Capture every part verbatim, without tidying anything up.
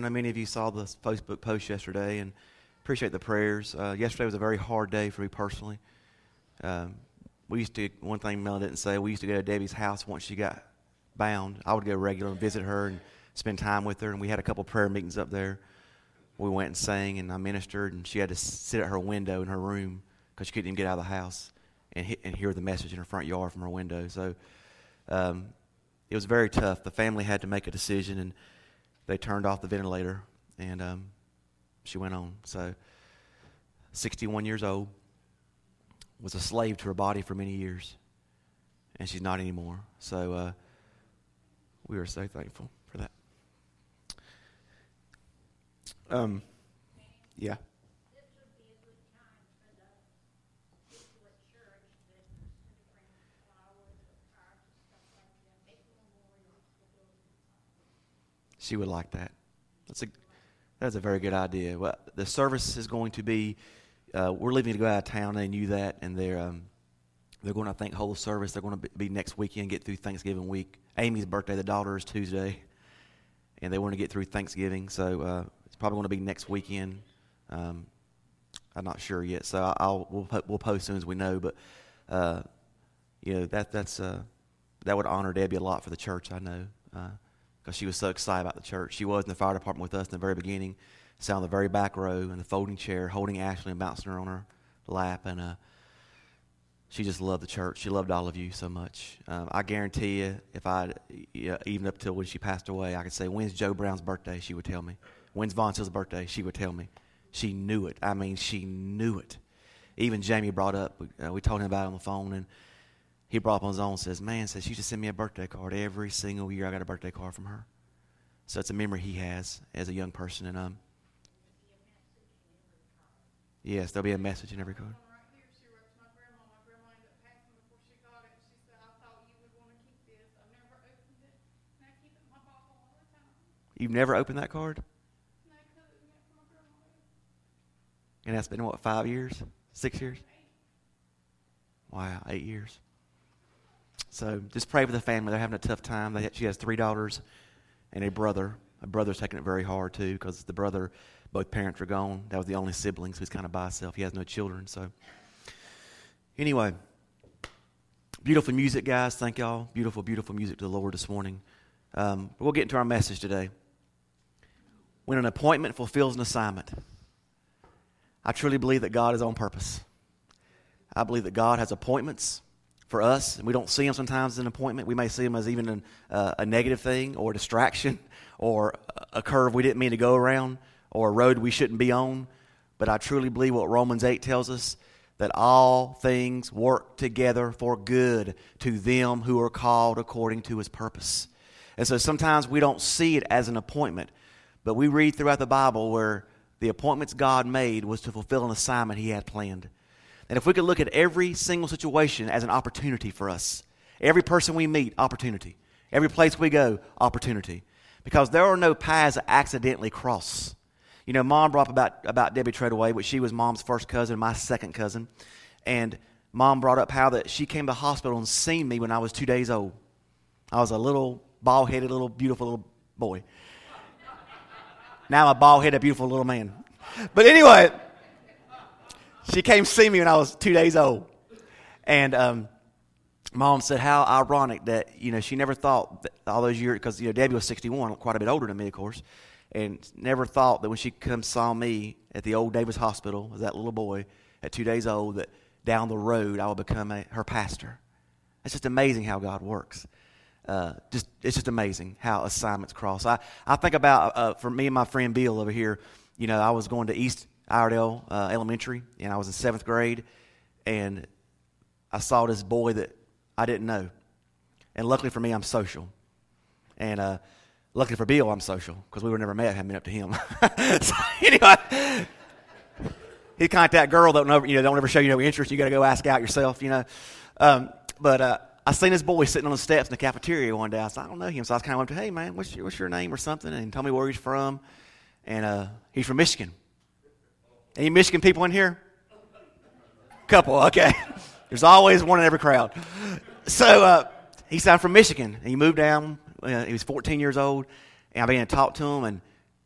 know many of you saw the Facebook post yesterday, and appreciate the prayers. Uh, yesterday was a very hard day for me personally. Um, we used to, one thing Mel didn't say, we used to go to Debbie's house once she got bound. I would go regular and visit her and spend time with her, and we had a couple prayer meetings up there. We went and sang, and I ministered, and she had to sit at her window in her room because she couldn't even get out of the house and, hit, and hear the message in her front yard from her window. So um, it was very tough. The family had to make a decision, and they turned off the ventilator, and um, she went on. So sixty-one years old, was a slave to her body for many years, and she's not anymore. So uh, we are so thankful for that. Um, yeah. This would be a good time for the people at church that bring flowers or cards or stuff like that, make memorials for those. She would like that. That's a that's a very good idea. Well, the service is going to be. Uh, we're leaving to go out of town. They knew that, and they're um, they're going to I think hold a service. They're going to be next weekend, get through Thanksgiving week. Amy's birthday, the daughter, is Tuesday, and they want to get through Thanksgiving, so uh, it's probably going to be next weekend. Um, I'm not sure yet, so I'll we'll we'll post as soon as we know. But uh, you know that that's uh, that would honor Debbie a lot for the church. I know. Uh, Because she was so excited about the church. She was in the fire department with us in the very beginning, sat on the very back row in the folding chair, holding Ashley and bouncing her on her lap. And uh, she just loved the church. She loved all of you so much. Um, I guarantee you, if I, you know, even up till when she passed away, I could say, when's Joe Brown's birthday? She would tell me. When's Von Hill's birthday? She would tell me. She knew it. I mean, she knew it. Even Jamie brought up, uh, we told him about it on the phone, and he brought up on his own and says, man, says she used to send me a birthday card every single year. I got a birthday card from her. So it's a memory he has as a young person. And um, yes, there'll be a message in every card. Right here, she wrote to my grandma. My grandma ended up passing before she got it. She said, I thought you would want to keep this. I've never opened it, and I keep it in my Bible all the time. You've never opened that card? And I cut it in it for my grandma. And that's been, what, five years? Six years? Wow, eight years. So just pray for the family. They're having a tough time. They, she has three daughters and a brother. A brother's taking it very hard, too, because the brother, both parents are gone. That was the only sibling, so he's kind of by himself. He has no children. So anyway, beautiful music, guys. Thank y'all. Beautiful, beautiful music to the Lord this morning. Um, we'll get into our message today. When an appointment fulfills an assignment. I truly believe that God is on purpose. I believe that God has appointments for us, and we don't see them sometimes as an appointment. We may see them as even an, uh, a negative thing or a distraction or a curve we didn't mean to go around or a road we shouldn't be on. But I truly believe what Romans eight tells us, that all things work together for good to them who are called according to his purpose. And so sometimes we don't see it as an appointment, but we read throughout the Bible where the appointments God made was to fulfill an assignment he had planned. And if we could look at every single situation as an opportunity for us, every person we meet, opportunity. Every place we go, opportunity. Because there are no paths that accidentally cross. You know, Mom brought up about, about Debbie Treadaway, which she was Mom's first cousin, my second cousin. And Mom brought up how that she came to the hospital and seen me when I was two days old. I was a little bald-headed, little beautiful little boy. Now I'm a bald-headed, beautiful little man. But anyway, she came to see me when I was two days old. And um, Mom said how ironic that, you know, she never thought that all those years, because, you know, Debbie was sixty-one, quite a bit older than me, of course, and never thought that when she come saw me at the old Davis Hospital as that little boy at two days old, that down the road I would become a, her pastor. It's just amazing how God works. Uh, just It's just amazing how assignments cross. I, I think about, uh, for me and my friend Bill over here, you know, I was going to East Iredell uh, Elementary, and I was in seventh grade, and I saw this boy that I didn't know. And luckily for me, I'm social. And uh, luckily for Bill, I'm social, because we were never met, I hadn't been up to him. So anyway, he's kind of that girl that don't ever, you know, don't ever show you no interest. You got to go ask out yourself, you know. Um, but uh, I seen this boy sitting on the steps in the cafeteria one day. I said, I don't know him. So I was kind of went to, hey, man, what's your, what's your name or something? And he told me where he's from. And uh, he's from Michigan. Any Michigan people in here? Couple, okay. There's always one in every crowd. So uh, he said, I'm from Michigan. And he moved down. Uh, he was fourteen years old. And I began to talk to him. And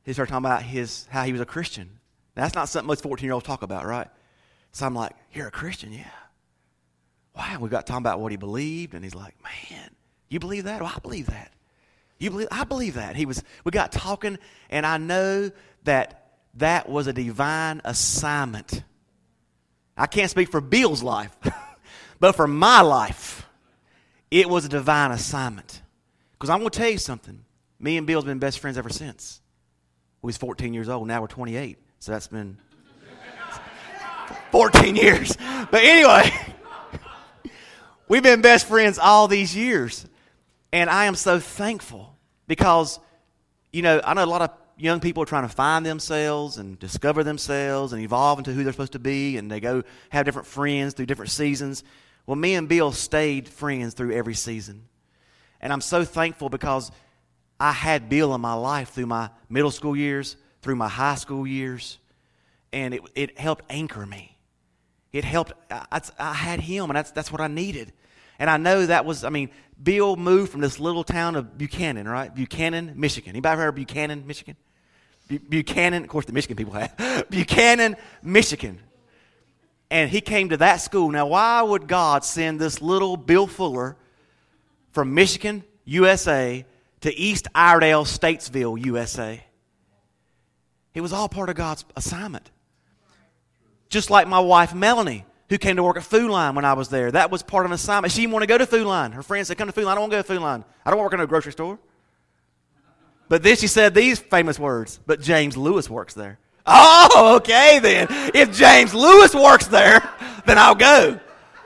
he started talking about his how he was a Christian. Now, that's not something most fourteen-year-olds talk about, right? So I'm like, you're a Christian? Yeah. Wow, we got talking about what he believed, and he's like, man, you believe that? Well, I believe that. You believe? I believe that. He was. We got talking, and I know that that was a divine assignment. I can't speak for Bill's life, but for my life, it was a divine assignment. Because I'm going to tell you something. Me and Bill's been best friends ever since. We was fourteen years old. Now we're twenty-eight. So that's been fourteen years. But anyway, we've been best friends all these years. And I am so thankful because, you know, I know a lot of young people are trying to find themselves and discover themselves and evolve into who they're supposed to be. And they go have different friends through different seasons. Well, me and Bill stayed friends through every season. And I'm so thankful because I had Bill in my life through my middle school years, through my high school years, and it it helped anchor me. It helped. I, I had him, and that's that's what I needed. And I know that was. I mean, Bill moved from this little town of Buchanan, right? Buchanan, Michigan. Anybody heard of Buchanan, Michigan? Bu- Buchanan, of course, the Michigan people have. Buchanan, Michigan. And he came to that school. Now, why would God send this little Bill Fuller from Michigan, U S A, to East Iredale, Statesville, U S A? It was all part of God's assignment. Just like my wife, Melanie, who came to work at Food Line when I was there. That was part of an assignment. She didn't want to go to Food Line. Her friends said, come to Food Line. I don't want to go to Food Line. I don't work in a grocery store. But then she said these famous words, but James Lewis works there. Oh, okay then. If James Lewis works there, then I'll go.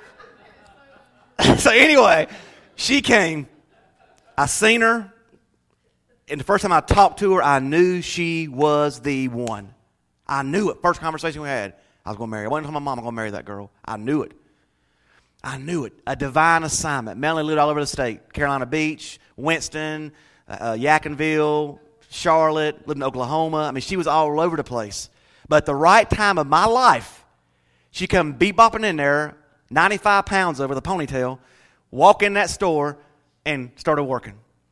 So anyway, she came. I seen her. And the first time I talked to her, I knew she was the one. I knew it. First conversation we had, I was going to marry her. I wasn't telling my mom I'm going to marry that girl. I knew it. I knew it. A divine assignment. Melanie lived all over the state. Carolina Beach, Winston, uh, Yadkinville, Charlotte, lived in Oklahoma. I mean, she was all over the place. But at the right time of my life, she come bebopping in there, ninety-five pounds over the ponytail, walk in that store, and started working.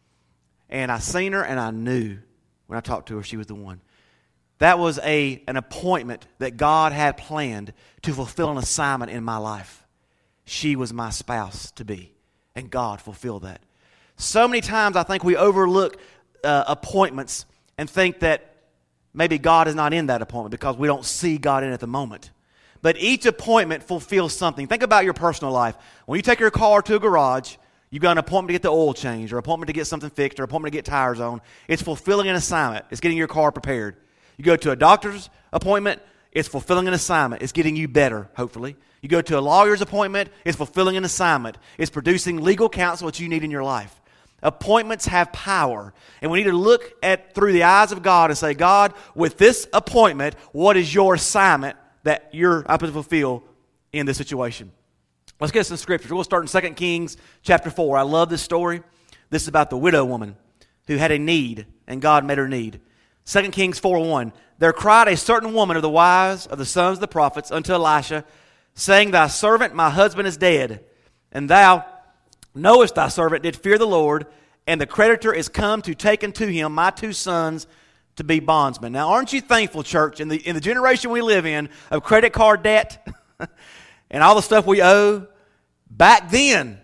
And I seen her, and I knew when I talked to her she was the one. That was a an appointment that God had planned to fulfill an assignment in my life. She was my spouse to be, and God fulfilled that. So many times I think we overlook uh, appointments and think that maybe God is not in that appointment because we don't see God in it at the moment. But each appointment fulfills something. Think about your personal life. When you take your car to a garage, you've got an appointment to get the oil changed, or an appointment to get something fixed, or an appointment to get tires on. It's fulfilling an assignment. It's getting your car prepared. You go to a doctor's appointment, it's fulfilling an assignment. It's getting you better, hopefully. You go to a lawyer's appointment, it's fulfilling an assignment. It's producing legal counsel that you need in your life. Appointments have power. And we need to look at through the eyes of God and say, God, with this appointment, what is your assignment that you're up to fulfill in this situation? Let's get some scriptures. We'll start in Second Kings chapter four. I love this story. This is about the widow woman who had a need, and God met her need. Second Kings four one. There cried a certain woman of the wives of the sons of the prophets unto Elisha, saying, Thy servant, my husband, is dead, and thou knowest thy servant did fear the Lord, and the creditor is come to take unto him my two sons to be bondsmen. Now, aren't you thankful, church, in the in the generation we live in of credit card debt and all the stuff we owe? Back then,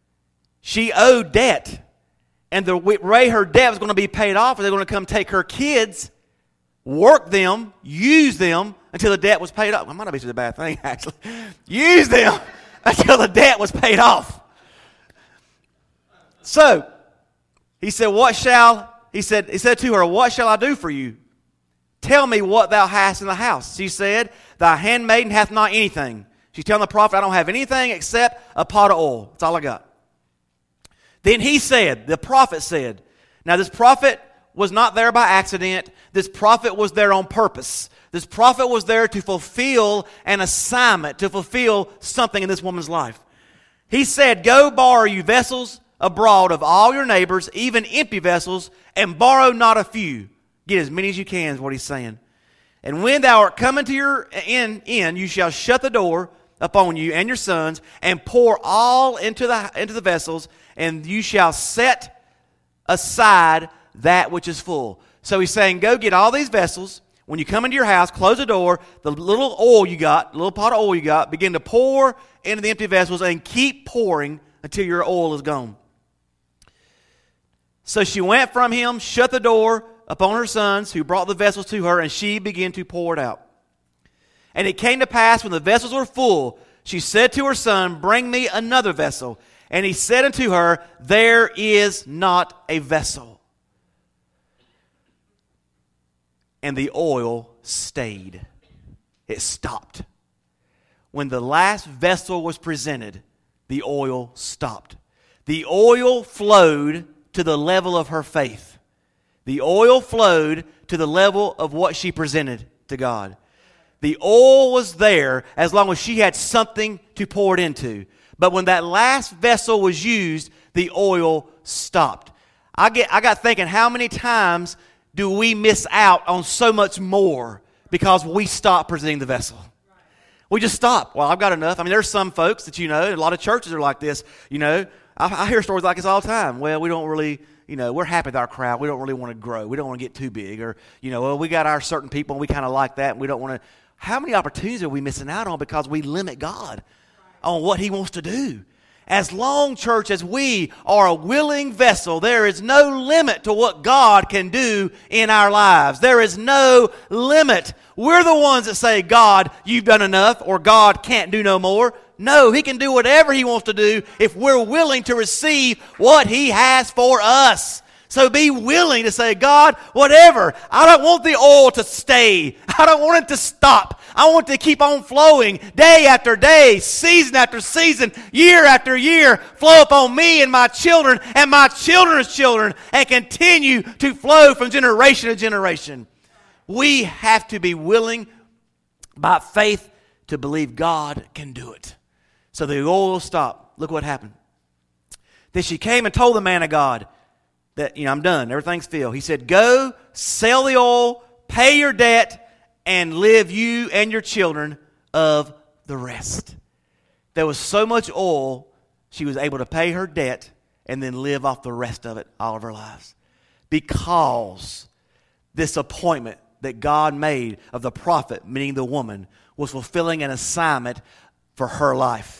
she owed debt. And the way her debt was going to be paid off, they're going to come take her kids, work them, use them until the debt was paid off. Well, it might not be such a bad thing, actually. Use them until the debt was paid off. So, he said, what shall, he said, he said to her, what shall I do for you? Tell me what thou hast in the house. She said, thy handmaiden hath not anything. She's telling the prophet, I don't have anything except a pot of oil. That's all I got. Then he said, the prophet said, now this prophet was not there by accident. This prophet was there on purpose. This prophet was there to fulfill an assignment, to fulfill something in this woman's life. He said, go borrow you vessels abroad of all your neighbors, even empty vessels, and borrow not a few. Get as many as you can is what he's saying. And when thou art coming to your in, in, you shall shut the door upon you and your sons, and pour all into the into the vessels, and you shall set aside that which is full. So he's saying, go get all these vessels. When you come into your house, close the door. The little oil you got, the little pot of oil you got, begin to pour into the empty vessels and keep pouring until your oil is gone. So she went from him, shut the door upon her sons, who brought the vessels to her, and she began to pour it out. And it came to pass, when the vessels were full, she said to her son, bring me another vessel. And he said unto her, there is not a vessel. And the oil stayed. It stopped. When the last vessel was presented, the oil stopped. The oil flowed to the level of her faith. The oil flowed to the level of what she presented to God. The oil was there as long as she had something to pour it into. But when that last vessel was used, the oil stopped. I get, I got thinking, how many times do we miss out on so much more because we stop presenting the vessel? We just stop. Well, I've got enough. I mean, there's some folks that you know, a lot of churches are like this. You know, I, I hear stories like this all the time. Well, we don't really, you know, we're happy with our crowd. We don't really want to grow. We don't want to get too big. Or, you know, well, we got our certain people and we kind of like that and we don't want to. How many opportunities are we missing out on because we limit God on what He wants to do? As long, church, as we are a willing vessel, there is no limit to what God can do in our lives. There is no limit. We're the ones that say, God, you've done enough, or God can't do no more. No, He can do whatever He wants to do if we're willing to receive what He has for us. So be willing to say, God, whatever. I don't want the oil to stay. I don't want it to stop. I want it to keep on flowing day after day, season after season, year after year, flow upon me and my children and my children's children and continue to flow from generation to generation. We have to be willing by faith to believe God can do it. So the oil stopped. Look what happened. Then she came and told the man of God, that, you know, I'm done. Everything's filled. He said, go, sell the oil, pay your debt, and live you and your children of the rest. There was so much oil, she was able to pay her debt and then live off the rest of it all of her lives. Because this appointment that God made of the prophet, meaning the woman, was fulfilling an assignment for her life.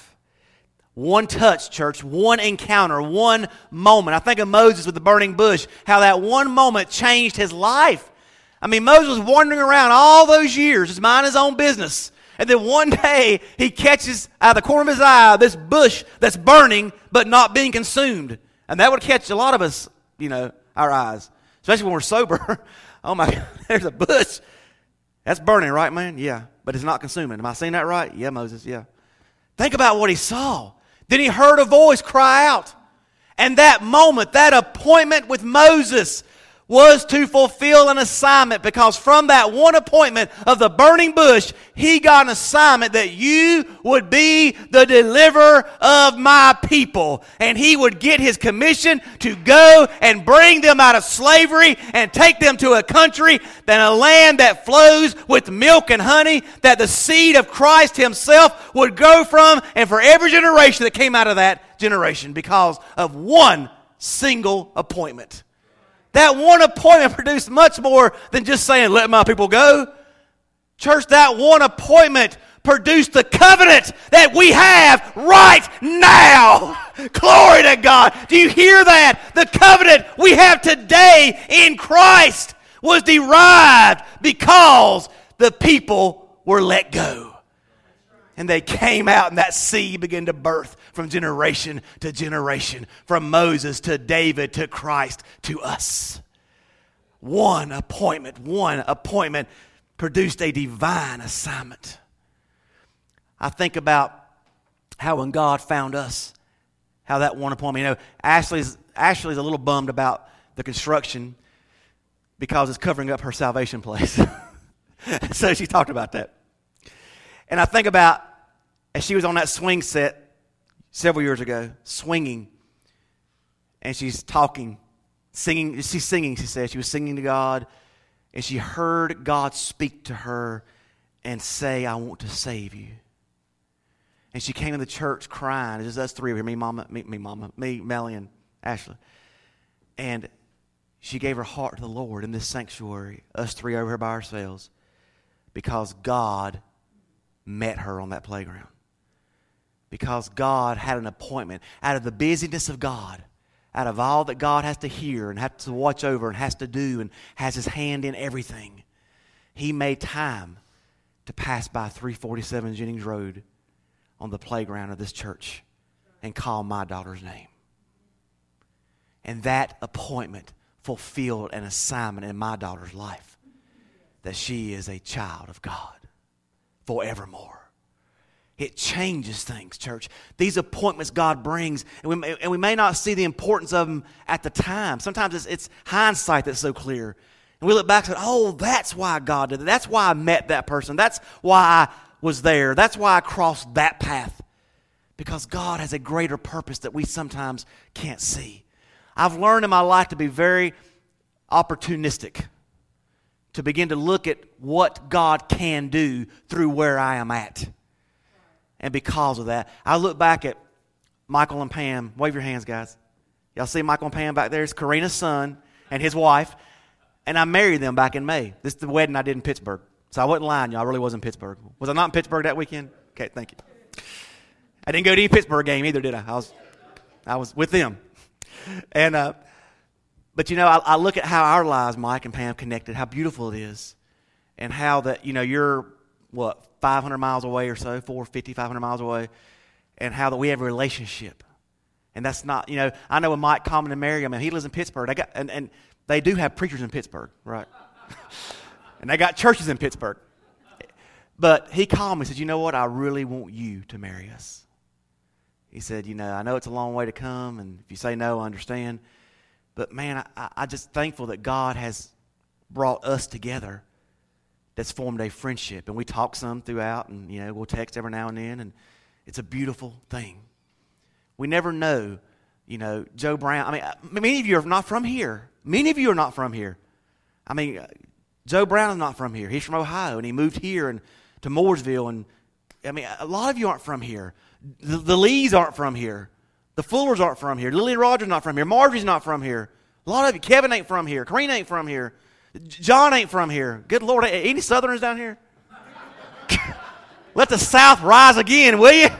One touch, church, one encounter, one moment. I think of Moses with the burning bush, how that one moment changed his life. I mean, Moses was wandering around all those years, just minding his own business. And then one day, he catches out of the corner of his eye this bush that's burning but not being consumed. And that would catch a lot of us, you know, our eyes. Especially when we're sober. Oh my God, there's a bush. That's burning, right, man? Yeah, but it's not consuming. Am I saying that right? Yeah, Moses, yeah. Think about what he saw. Then he heard a voice cry out. And that moment, that appointment with Moses was to fulfill an assignment, because from that one appointment of the burning bush, he got an assignment that you would be the deliverer of my people. And he would get his commission to go and bring them out of slavery and take them to a country, then a land that flows with milk and honey, that the seed of Christ himself would go from, and for every generation that came out of that generation, because of one single appointment. That one appointment produced much more than just saying, let my people go. Church, that one appointment produced the covenant that we have right now. Glory to God. Do you hear that? The covenant we have today in Christ was derived because the people were let go. And they came out, and that seed began to birth from generation to generation, from Moses to David to Christ to us. One appointment, one appointment produced a divine assignment. I think about how when God found us, how that one appointment, you know, Ashley's, Ashley's a little bummed about the construction because it's covering up her salvation place. So she talked about that. And I think about, as she was on that swing set several years ago, swinging, and she's talking, singing, she's singing, she said. She was singing to God, and she heard God speak to her and say, I want to save you. And she came to the church crying. It's just us three over here, me, Mama, me, me, Mama, me, Melly, and Ashley. And she gave her heart to the Lord in this sanctuary, us three over here by ourselves, because God met her on that playground. Because God had an appointment. Out of the busyness of God, out of all that God has to hear and has to watch over and has to do and has His hand in everything, He made time to pass by three forty-seven Jennings Road on the playground of this church and call my daughter's name. And that appointment fulfilled an assignment in my daughter's life, that she is a child of God forevermore. It changes things, church. These appointments God brings, and we, may, and we may not see the importance of them at the time. Sometimes it's, it's hindsight that's so clear. And we look back and say, oh, that's why God did it. That's why I met that person. That's why I was there. That's why I crossed that path. Because God has a greater purpose that we sometimes can't see. I've learned in my life to be very opportunistic, to begin to look at what God can do through where I am at. And because of that, I look back at Michael and Pam. Wave your hands, guys. Y'all see Michael and Pam back there? It's Karina's son and his wife. And I married them back in May. This is the wedding I did in Pittsburgh. So I wasn't lying, y'all. I really was in Pittsburgh. Was I not in Pittsburgh that weekend? Okay, thank you. I didn't go to any Pittsburgh game either, did I? I was, I was with them. And uh, but you know, I, I look at how our lives, Mike and Pam, connected. How beautiful it is, and how that you know you're what five hundred miles away or so, four fifty, five hundred miles away, and how that we have a relationship. And that's not, you know, I know when Mike Common and Mary, I mean, he lives in Pittsburgh. They got, and, and they do have preachers in Pittsburgh, right? And they got churches in Pittsburgh. But he called me and said, you know what, I really want you to marry us. He said, you know, I know it's a long way to come, and if you say no, I understand. But man, I, I just thankful that God has brought us together. That's formed a friendship. And we talk some throughout, and, you know, we'll text every now and then, and it's a beautiful thing. We never know, you know, Joe Brown. I mean, many of you are not from here. Many of you are not from here. I mean, Joe Brown is not from here. He's from Ohio, and he moved here and to Mooresville. And, I mean, a lot of you aren't from here. The, the Lees aren't from here. The Fullers aren't from here. Lillian Rogers not from here. Marjorie's not from here. A lot of you. Kevin ain't from here. Karina ain't from here. John ain't from here. Good Lord. Any Southerners down here? Let the South rise again, will you?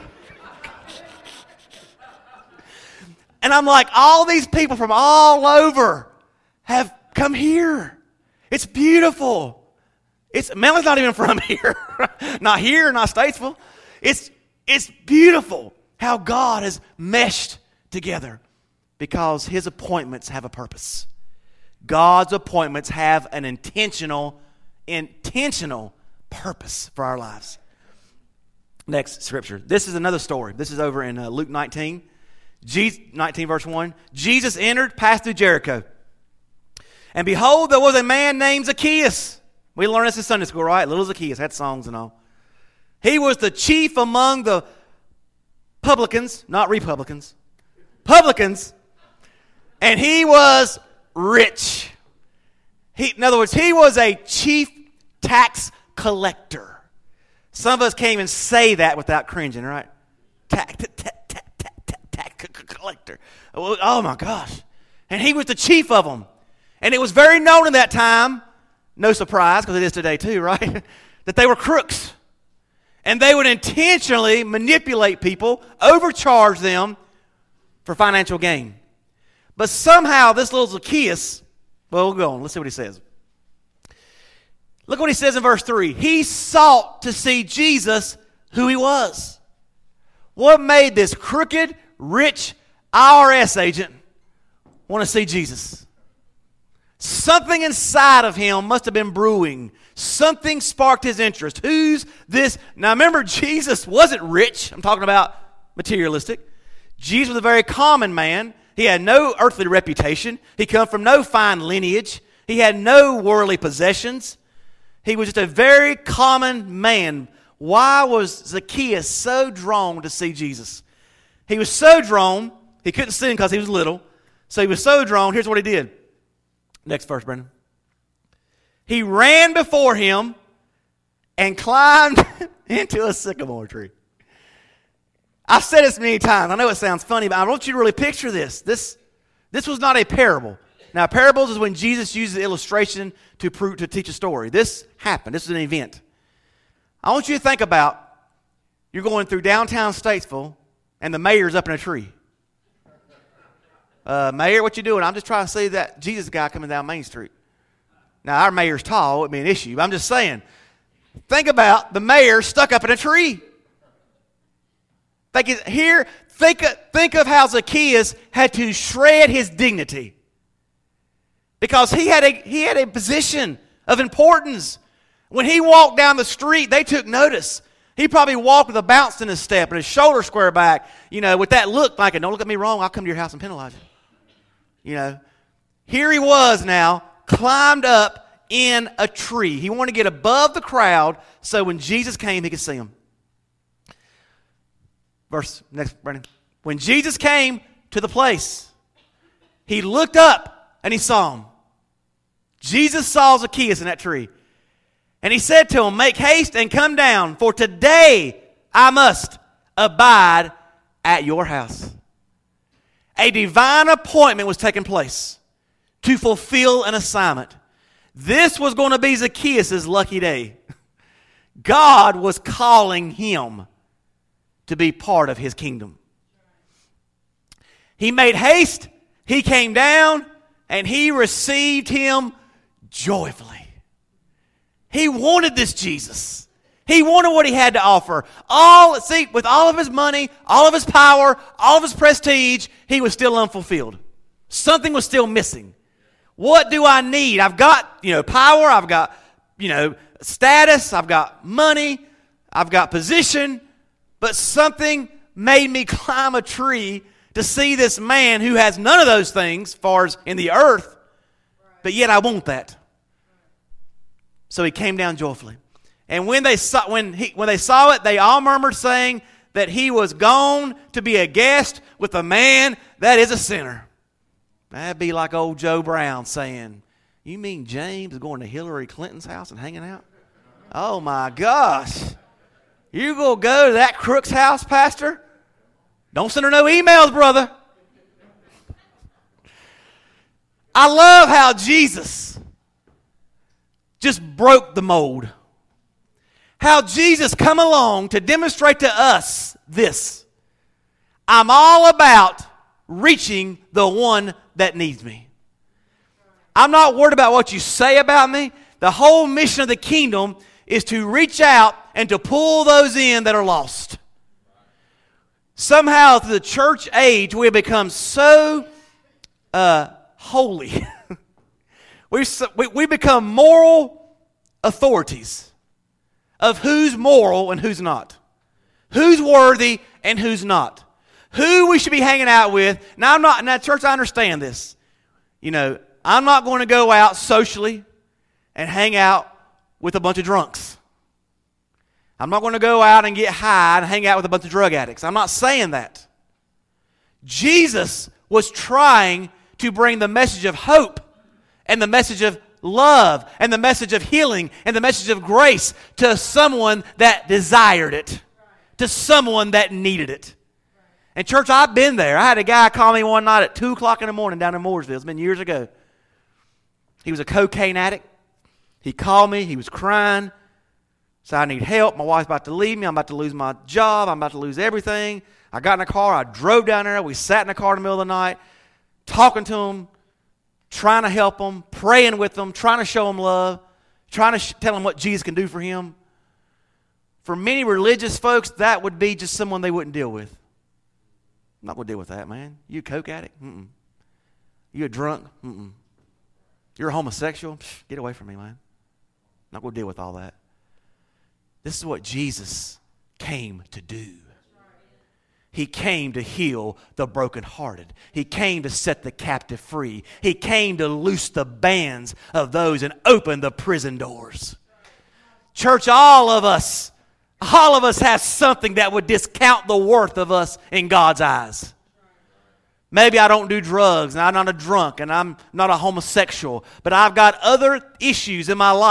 And I'm like, all these people from all over have come here. It's beautiful. It's Melly's not even from here. Not here, not Statesville. It's, it's beautiful how God has meshed together because His appointments have a purpose. God's appointments have an intentional, intentional purpose for our lives. Next scripture. This is another story. This is over in uh, Luke nineteen. Jesus, nineteen verse one. Jesus entered, passed through Jericho. And behold, there was a man named Zacchaeus. We learned this in Sunday school, right? Little Zacchaeus had songs and all. He was the chief among the publicans, not republicans, publicans. And he was rich. He, in other words, he was a chief tax collector. Some of us can't even say that without cringing, right? Tax, tax, tax, tax, tax collector. Oh my gosh. And he was the chief of them. And it was very known in that time, no surprise, because it is today too, right? That they were crooks. And they would intentionally manipulate people, overcharge them for financial gain. But somehow this little Zacchaeus, well, we'll go on. Let's see what he says. Look what he says in verse three. He sought to see Jesus, who he was. What made this crooked, rich I R S agent want to see Jesus? Something inside of him must have been brewing. Something sparked his interest. Who's this? Now remember, Jesus wasn't rich. I'm talking about materialistic. Jesus was a very common man. He had no earthly reputation. He come from no fine lineage. He had no worldly possessions. He was just a very common man. Why was Zacchaeus so drawn to see Jesus? He was so drawn, he couldn't see him because he was little. So he was so drawn, here's what he did. Next verse, Brendan. He ran before him and climbed into a sycamore tree. I've said this many times. I know it sounds funny, but I want you to really picture this. This, this was not a parable. Now, parables is when Jesus uses illustration to prove, to teach a story. This happened. This is an event. I want you to think about, you're going through downtown Statesville, and the mayor's up in a tree. Uh, mayor, what you doing? I'm just trying to see that Jesus guy coming down Main Street. Now, our mayor's tall. It would be an issue. But I'm just saying. Think about the mayor stuck up in a tree. Think it, here, think, think of how Zacchaeus had to shred his dignity. Because he had a, he had a position of importance. When he walked down the street, they took notice. He probably walked with a bounce in his step and his shoulder square back, you know, with that look like, don't look at me wrong, I'll come to your house and penalize you. You know, here he was now, climbed up in a tree. He wanted to get above the crowd so when Jesus came, he could see him. Verse, next, Brandon. When Jesus came to the place, he looked up and he saw him. Jesus saw Zacchaeus in that tree. And he said to him, make haste and come down, for today I must abide at your house. A divine appointment was taking place to fulfill an assignment. This was going to be Zacchaeus' lucky day. God was calling him to be part of his kingdom. He made haste, he came down, and he received him joyfully. He wanted this Jesus. He wanted what he had to offer. All, see, with all of his money, all of his power, all of his prestige, he was still unfulfilled. Something was still missing. What do I need? I've got, you know, power, I've got, you know, status, I've got money, I've got position, but something made me climb a tree to see this man who has none of those things, as far as in the earth, but yet I want that. So he came down joyfully. And when they saw when he when they saw it, they all murmured, saying that he was gone to be a guest with a man that is a sinner. That'd be like old Joe Brown saying, you mean James is going to Hillary Clinton's house and hanging out? Oh my gosh. You gonna go to that crook's house, Pastor? Don't send her no emails, brother. I love how Jesus just broke the mold. How Jesus come along to demonstrate to us this. I'm all about reaching the one that needs me. I'm not worried about what you say about me. The whole mission of the kingdom is to reach out and to pull those in that are lost. Somehow through the church age we have become so uh, holy. we, we, we become moral authorities of who's moral and who's not. Who's worthy and who's not. Who we should be hanging out with. Now, I'm not, now, church, I understand this. You know, I'm not going to go out socially and hang out with a bunch of drunks. I'm not going to go out and get high and hang out with a bunch of drug addicts. I'm not saying that. Jesus was trying to bring the message of hope and the message of love and the message of healing and the message of grace to someone that desired it, to someone that needed it. And church, I've been there. I had a guy call me one night at two o'clock in the morning down in Mooresville. It's been years ago. He was a cocaine addict. He called me. He was crying. Said, I need help. My wife's about to leave me. I'm about to lose my job. I'm about to lose everything. I got in a car. I drove down there. We sat in the car in the middle of the night, talking to him, trying to help him, praying with him, trying to show him love, trying to sh- tell him what Jesus can do for him. For many religious folks, that would be just someone they wouldn't deal with. I'm not going to deal with that, man. You a coke addict? Mm-mm. You a drunk? Mm-mm. You're a homosexual? Psh, get away from me, man. I'm not going to deal with all that. This is what Jesus came to do. He came to heal the brokenhearted. He came to set the captive free. He came to loose the bands of those and open the prison doors. Church, all of us, all of us have something that would discount the worth of us in God's eyes. Maybe I don't do drugs, and I'm not a drunk, and I'm not a homosexual, but I've got other issues in my life,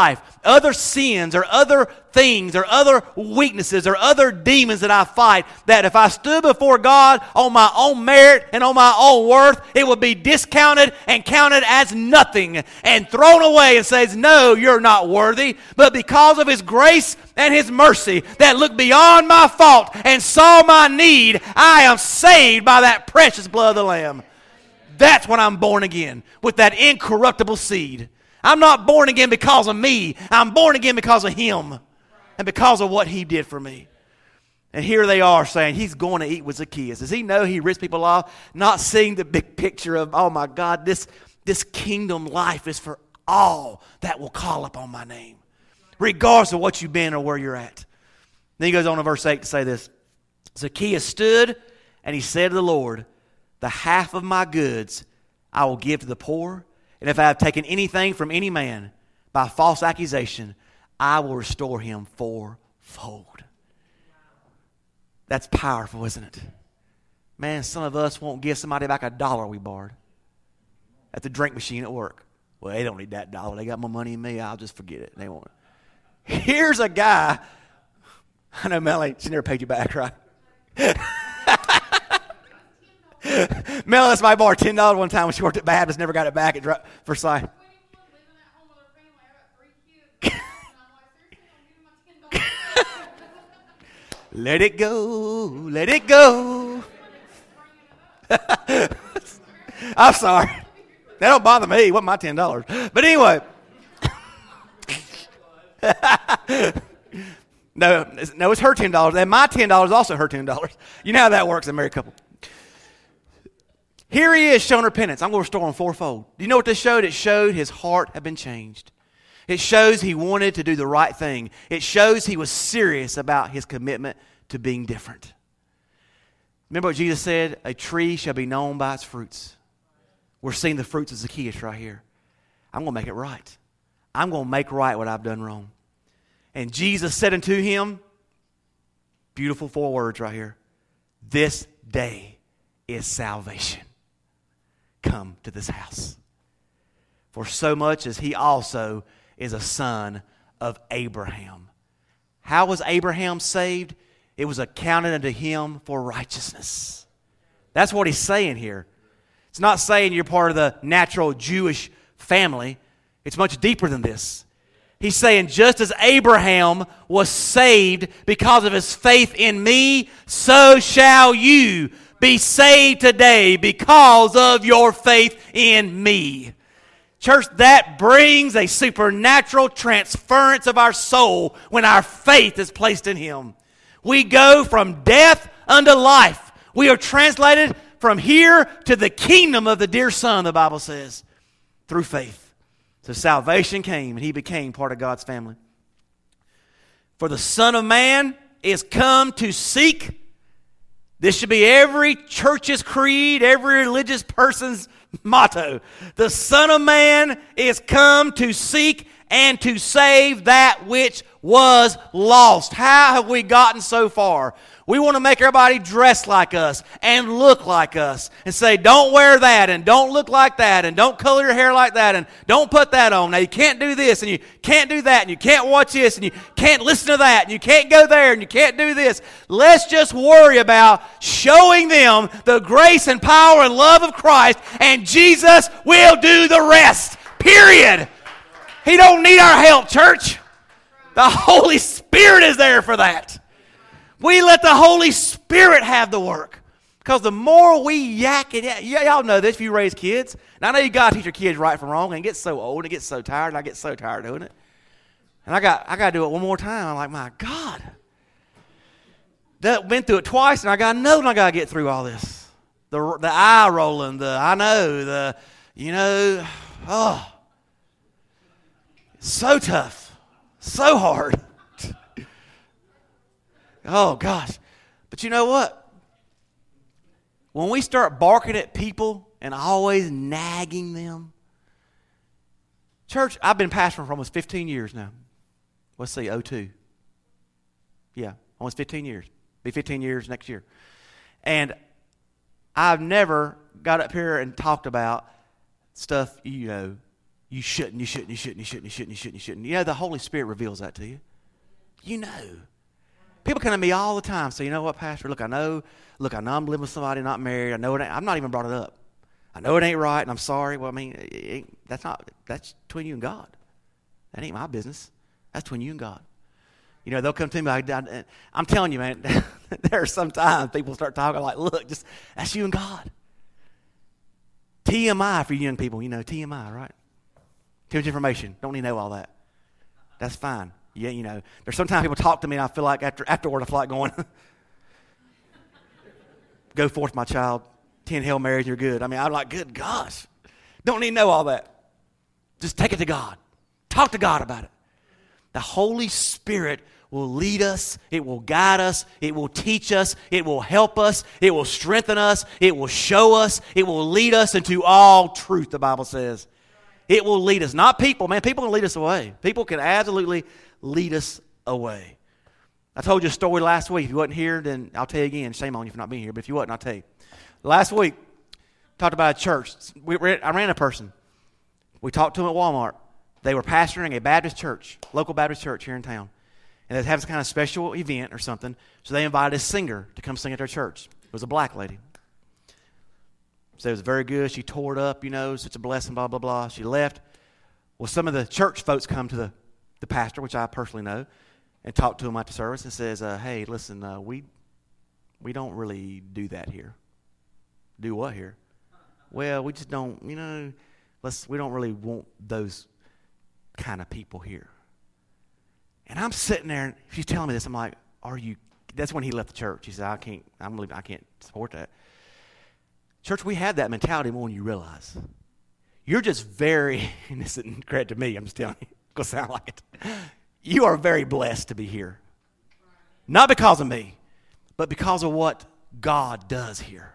other sins or other things or other weaknesses or other demons that I fight, that if I stood before God on my own merit and on my own worth, it would be discounted and counted as nothing and thrown away and says, no, you're not worthy. But because of His grace and His mercy that looked beyond my fault and saw my need, I am saved by that precious blood of the Lamb. That's when I'm born again, with that incorruptible seed. I'm not born again because of me. I'm born again because of Him and because of what He did for me. And here they are saying He's going to eat with Zacchaeus. Does He know He rips people off? Not seeing the big picture of, oh my God, this, this kingdom life is for all that will call upon my name, regardless of what you've been or where you're at. Then he goes on to verse eight to say this. Zacchaeus stood and he said to the Lord, the half of my goods I will give to the poor, and if I have taken anything from any man by false accusation, I will restore him fourfold. That's powerful, isn't it? Man, some of us won't give somebody back a dollar we borrowed at the drink machine at work. Well, they don't need that dollar. They got more money than me. I'll just forget it. They won't. Here's a guy. I know, Melanie, she never paid you back, right? Mel, that's my bar ten dollars one time when she worked at Baptist, never got it back at Versailles. Let it go, let it go. I'm sorry. That don't bother me. It wasn't my ten dollars. But anyway. no, no, it's her ten dollars. And my ten dollars is also her ten dollars. You know how that works in a married couple. Here he is showing repentance. I'm going to restore him fourfold. Do you know what this showed? It showed his heart had been changed. It shows he wanted to do the right thing. It shows he was serious about his commitment to being different. Remember what Jesus said? A tree shall be known by its fruits. We're seeing the fruits of Zacchaeus right here. I'm going to make it right. I'm going to make right what I've done wrong. And Jesus said unto him, beautiful four words right here, this day is salvation come to this house. For so much as he also is a son of Abraham. How was Abraham saved? It was accounted unto him for righteousness. That's what he's saying here. It's not saying you're part of the natural Jewish family. It's much deeper than this. He's saying just as Abraham was saved because of his faith in me, so shall you be saved today because of your faith in me. Church, that brings a supernatural transference of our soul when our faith is placed in Him. We go from death unto life. We are translated from here to the kingdom of the dear Son, the Bible says, through faith. So salvation came and He became part of God's family. For the Son of Man is come to seek. This should be every church's creed, every religious person's motto. The Son of Man is come to seek and to save that which was lost. How have we gotten so far? We want to make everybody dress like us and look like us and say, don't wear that and don't look like that and don't color your hair like that and don't put that on. Now, you can't do this and you can't do that and you can't watch this and you can't listen to that and you can't go there and you can't do this. Let's just worry about showing them the grace and power and love of Christ, and Jesus will do the rest. Period. He don't need our help, church. The Holy Spirit is there for that. We let the Holy Spirit have the work. Because the more we yak it, y- y'all know this if you raise kids. And I know you got to teach your kids right from wrong, and it gets so old, and it gets so tired, and I get so tired doing it. And I got I got to do it one more time. I'm like, my God. That went through it twice, and I got to know and I got to get through all this. The, the eye rolling, the I know, the, you know, oh. So tough. So hard. Oh, gosh. But you know what? When we start barking at people and always nagging them. Church, I've been pastoring for almost fifteen years now. Let's see, oh two. Yeah, almost fifteen years. Be fifteen years next year. And I've never got up here and talked about stuff, you know, You shouldn't, you shouldn't, you shouldn't, you shouldn't, you shouldn't, you shouldn't, you shouldn't. You know, the Holy Spirit reveals that to you. You know. People come to me all the time, say, you know what, Pastor, look, I know, look, I know I'm living with somebody not married. I know it ain't, I'm not even brought it up. I know it ain't right, and I'm sorry. Well, I mean, it ain't, that's not, that's between you and God. That ain't my business. That's between you and God. You know, they'll come to me like, I'm telling you, man, there are some times people start talking like, look, just, that's you and God. T M I for you young people, you know, T M I, right? Too much information. Don't need to know all that. That's fine. Yeah, you know, there's sometimes people talk to me and I feel like after afterward I feel like going, go forth, my child, ten Hail Marys and you're good. I mean, I'm like, good gosh. Don't need to know all that. Just take it to God. Talk to God about it. The Holy Spirit will lead us. It will guide us. It will teach us. It will help us. It will strengthen us. It will show us. It will lead us into all truth, the Bible says. It will lead us. Not people, man. People can lead us away. People can absolutely lead us away. I told you a story last week. If you wasn't here, then I'll tell you again. Shame on you for not being here. But if you wasn't, I'll tell you. Last week, talked about a church. We, I ran a person. We talked to them at Walmart. They were pastoring a Baptist church, local Baptist church here in town. And they had some kind of special event or something. So they invited a singer to come sing at their church. It was a black lady. So it was very good. She tore it up, you know, such a blessing, blah, blah, blah. She left. Well, some of the church folks come to the, the pastor, which I personally know, and talk to him after service and says, uh, hey, listen, uh, we we don't really do that here. Do what here? Well, we just don't, you know, let's we don't really want those kind of people here. And I'm sitting there, and she's telling me this. I'm like, are you, that's when he left the church. He said, I can't, I'm leaving, I can't support that. Church, we have that mentality more than you realize. You're just very, and this isn't credit to me, I'm just telling you, it's going to sound like it. You are very blessed to be here. Not because of me, but because of what God does here.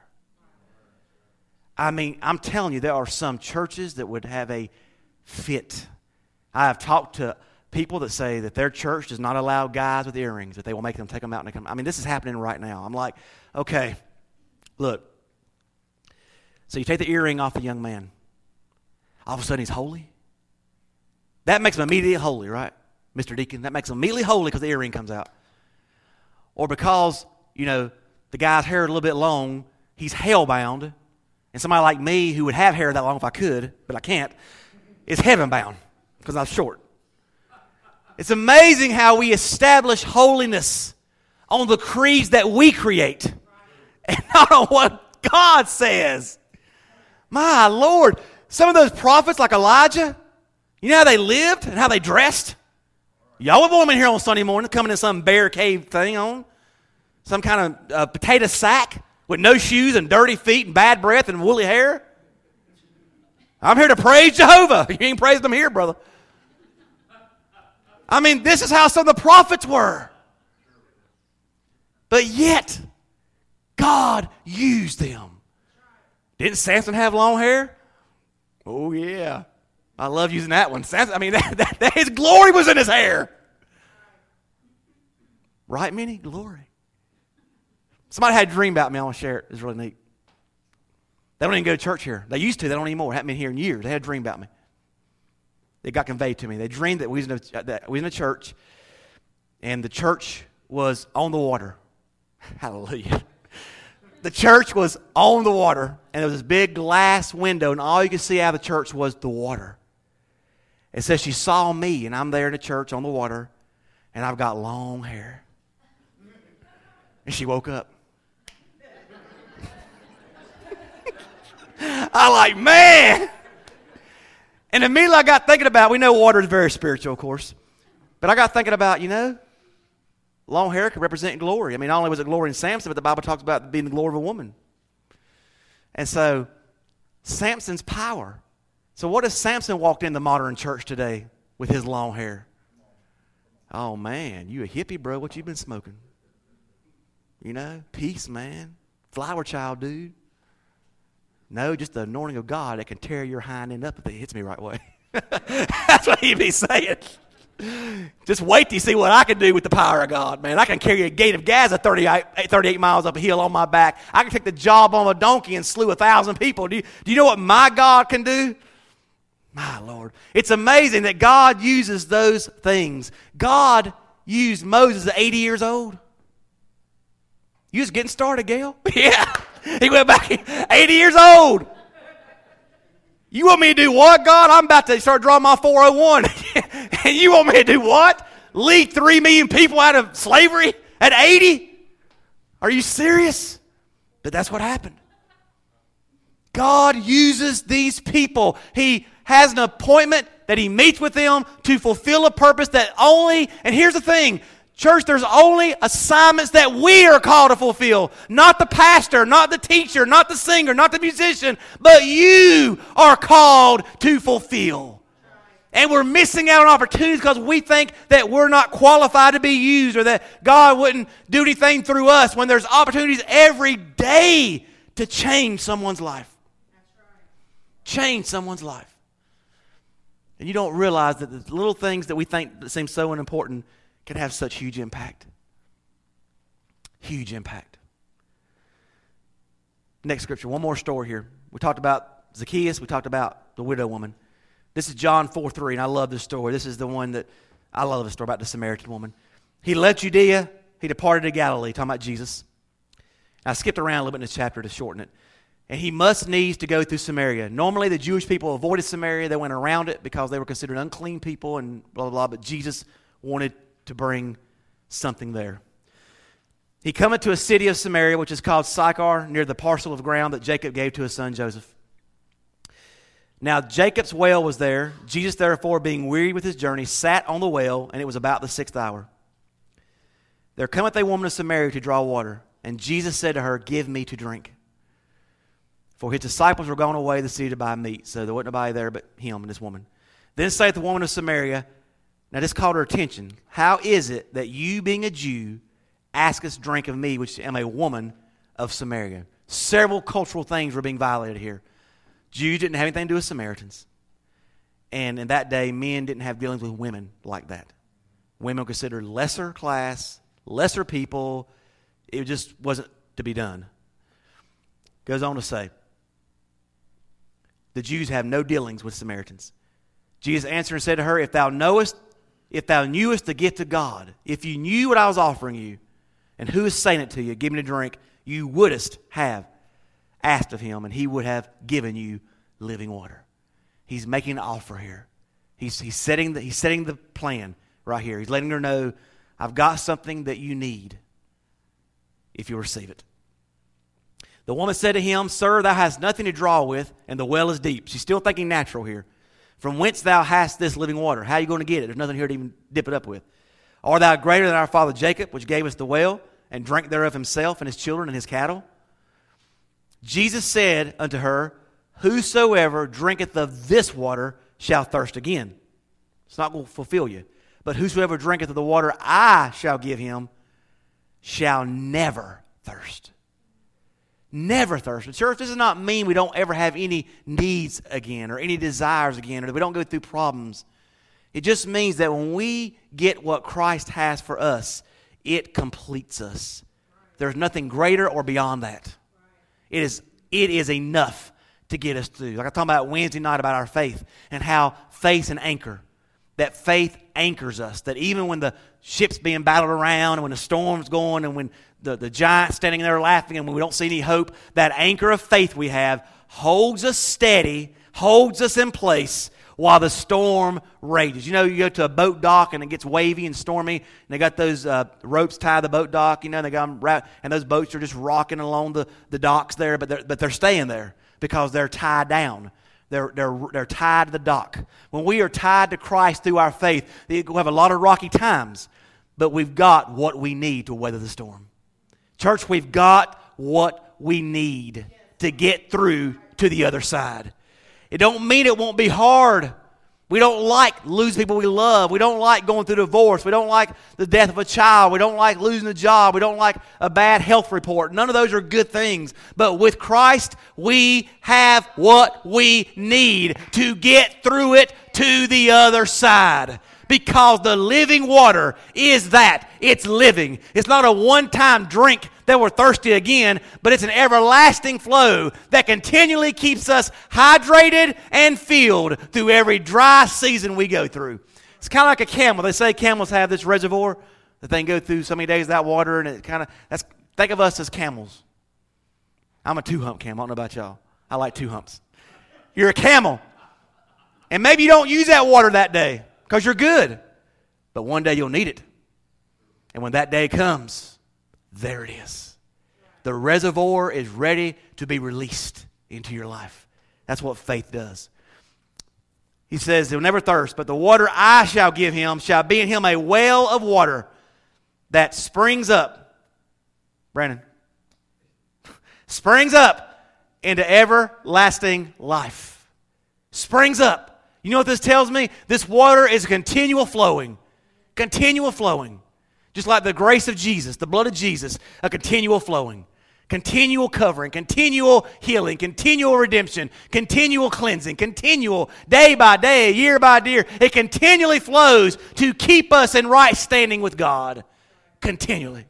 I mean, I'm telling you, there are some churches that would have a fit. I have talked to people that say that their church does not allow guys with earrings, that they will make them take them out and they come. I mean, this is happening right now. I'm like, okay, look. So you take the earring off a young man. All of a sudden he's holy. That makes him immediately holy, right, Mister Deacon? That makes him immediately holy because the earring comes out. Or because, you know, the guy's hair is a little bit long, he's hell-bound. And somebody like me who would have hair that long if I could, but I can't, is heaven-bound because I'm short. It's amazing how we establish holiness on the creeds that we create and not on what God says. My Lord, some of those prophets like Elijah, you know how they lived and how they dressed? Y'all would want them in here on Sunday morning coming in some bear cave thing on, some kind of uh, potato sack with no shoes and dirty feet and bad breath and woolly hair. I'm here to praise Jehovah. You ain't praised him here, brother. I mean, this is how some of the prophets were. But yet, God used them. Didn't Samson have long hair? Oh, yeah. I love using that one. Samson, I mean, that, that, that, his glory was in his hair. Right, Minnie? Glory. Somebody had a dream about me. I want to share it. It's really neat. They don't even go to church here. They used to. They don't anymore. It hasn't been here in years. They had a dream about me. It got conveyed to me. They dreamed that we was in a, that we was in a church, and the church was on the water. Hallelujah. The church was on the water, and there was this big glass window, and all you could see out of the church was the water. It says she saw me, and I'm there in the church on the water, and I've got long hair. And she woke up. I like, man. And immediately I got thinking about, we know water is very spiritual, of course. But I got thinking about, you know, long hair can represent glory. I mean, not only was it glory in Samson, but the Bible talks about being the glory of a woman. And so, Samson's power. So what if Samson walked in the modern church today with his long hair? Oh, man, you a hippie, bro. What you been smoking? You know, peace, man. Flower child, dude. No, just the anointing of God that can tear your hind end up if it hits me right way. That's what he'd be saying. Just wait till you see what I can do with the power of God, man. I can carry a gate of Gaza thirty-eight, thirty-eight miles up a hill on my back. I can take the job on a donkey and slew a thousand people. Do you, do you know what my God can do? My Lord. It's amazing that God uses those things. God used Moses at eighty years old. You just getting started, Gail? Yeah. He went back eighty years old. You want me to do what, God? I'm about to start drawing my four oh one. And you want me to do what? Lead three million people out of slavery at eighty? Are you serious? But that's what happened. God uses these people. He has an appointment that he meets with them to fulfill a purpose that only, and here's the thing, church, there's only assignments that we are called to fulfill. Not the pastor, not the teacher, not the singer, not the musician, but you are called to fulfill. And we're missing out on opportunities because we think that we're not qualified to be used or that God wouldn't do anything through us when there's opportunities every day to change someone's life. Change someone's life. And you don't realize that the little things that we think that seem so unimportant can have such huge impact. Huge impact. Next scripture, one more story here. We talked about Zacchaeus. We talked about the widow woman. This is John four three, and I love this story. This is the one that, I love the story about the Samaritan woman. He left Judea. He departed to Galilee, talking about Jesus. I skipped around a little bit in this chapter to shorten it. And he must needs to go through Samaria. Normally, the Jewish people avoided Samaria. They went around it because they were considered unclean people and blah, blah, blah. But Jesus wanted to bring something there. He cometh to a city of Samaria, which is called Sychar, near the parcel of ground that Jacob gave to his son Joseph. Now Jacob's well was there. Jesus, therefore, being wearied with his journey, sat on the well, and it was about the sixth hour. There cometh a woman of Samaria to draw water. And Jesus said to her, Give me to drink. For his disciples were gone away to the city to buy meat. So there wasn't nobody there but him and this woman. Then saith the woman of Samaria, now this caught her attention. How is it that you, being a Jew, askest drink of me, which am a woman of Samaria? Several cultural things were being violated here. Jews didn't have anything to do with Samaritans. And in that day, men didn't have dealings with women like that. Women were considered lesser class, lesser people. It just wasn't to be done. Goes on to say, the Jews have no dealings with Samaritans. Jesus answered and said to her, If thou knowest, if thou knewest the gift of God, if you knew what I was offering you, and who is saying it to you, give me to drink, you wouldest have asked of him, and he would have given you living water. He's making an offer here. He's, he's, setting the, he's setting the plan right here. He's letting her know, I've got something that you need if you receive it. The woman said to him, Sir, thou hast nothing to draw with, and the well is deep. She's still thinking natural here. From whence thou hast this living water? How are you going to get it? There's nothing here to even dip it up with. Art thou greater than our father Jacob, which gave us the well, and drank thereof himself and his children and his cattle? Jesus said unto her, Whosoever drinketh of this water shall thirst again. It's not going to fulfill you. But whosoever drinketh of the water I shall give him shall never thirst. Never thirst. But church, this does not mean we don't ever have any needs again or any desires again or that we don't go through problems. It just means that when we get what Christ has for us, it completes us. There's nothing greater or beyond that. It is, it is enough to get us through. Like I talked about Wednesday night about our faith and how faith's an anchor. That faith anchors us. That even when the ship's being battled around and when the storm's going and when the, the giant's standing there laughing and when we don't see any hope, that anchor of faith we have holds us steady, holds us in place while the storm rages. You know, you go to a boat dock and it gets wavy and stormy, and they got those uh, ropes tied to the boat dock, you know, and they got them wrapped, and those boats are just rocking along the, the docks there, but they're, but they're staying there because they're tied down. They're, they're, they're tied to the dock. When we are tied to Christ through our faith, we have a lot of rocky times, but we've got what we need to weather the storm. Church, we've got what we need to get through to the other side. It don't mean it won't be hard. We don't like losing people we love. We don't like going through divorce. We don't like the death of a child. We don't like losing a job. We don't like a bad health report. None of those are good things. But with Christ, we have what we need to get through it to the other side. Because the living water is that. It's living. It's not a one-time drink that we're thirsty again, but it's an everlasting flow that continually keeps us hydrated and filled through every dry season we go through. It's kind of like a camel. They say camels have this reservoir that they can go through so many days without water, and it kind of, that's, think of us as camels. I'm a two-hump camel. I don't know about y'all. I like two humps. You're a camel. And maybe you don't use that water that day because you're good. But one day you'll need it. And when that day comes, there it is. The reservoir is ready to be released into your life. That's what faith does. He says, he'll never thirst, but the water I shall give him shall be in him a well of water that springs up. Brandon. Springs up into everlasting life. Springs up. You know what this tells me? This water is continual flowing. Continual flowing. Just like the grace of Jesus, the blood of Jesus, a continual flowing. Continual covering, continual healing, continual redemption, continual cleansing, continual day by day, year by year. It continually flows to keep us in right standing with God. Continually.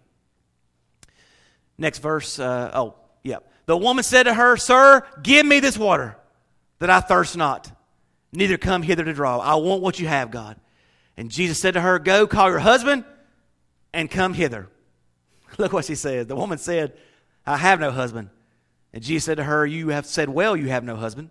Next verse. Uh, oh, yeah. The woman said to her, Sir, give me this water, that I thirst not, neither come hither to draw. I want what you have, God. And Jesus said to her, Go, call your husband, and come hither. Look what she said. The woman said, I have no husband. And Jesus said to her, You have said well, you have no husband.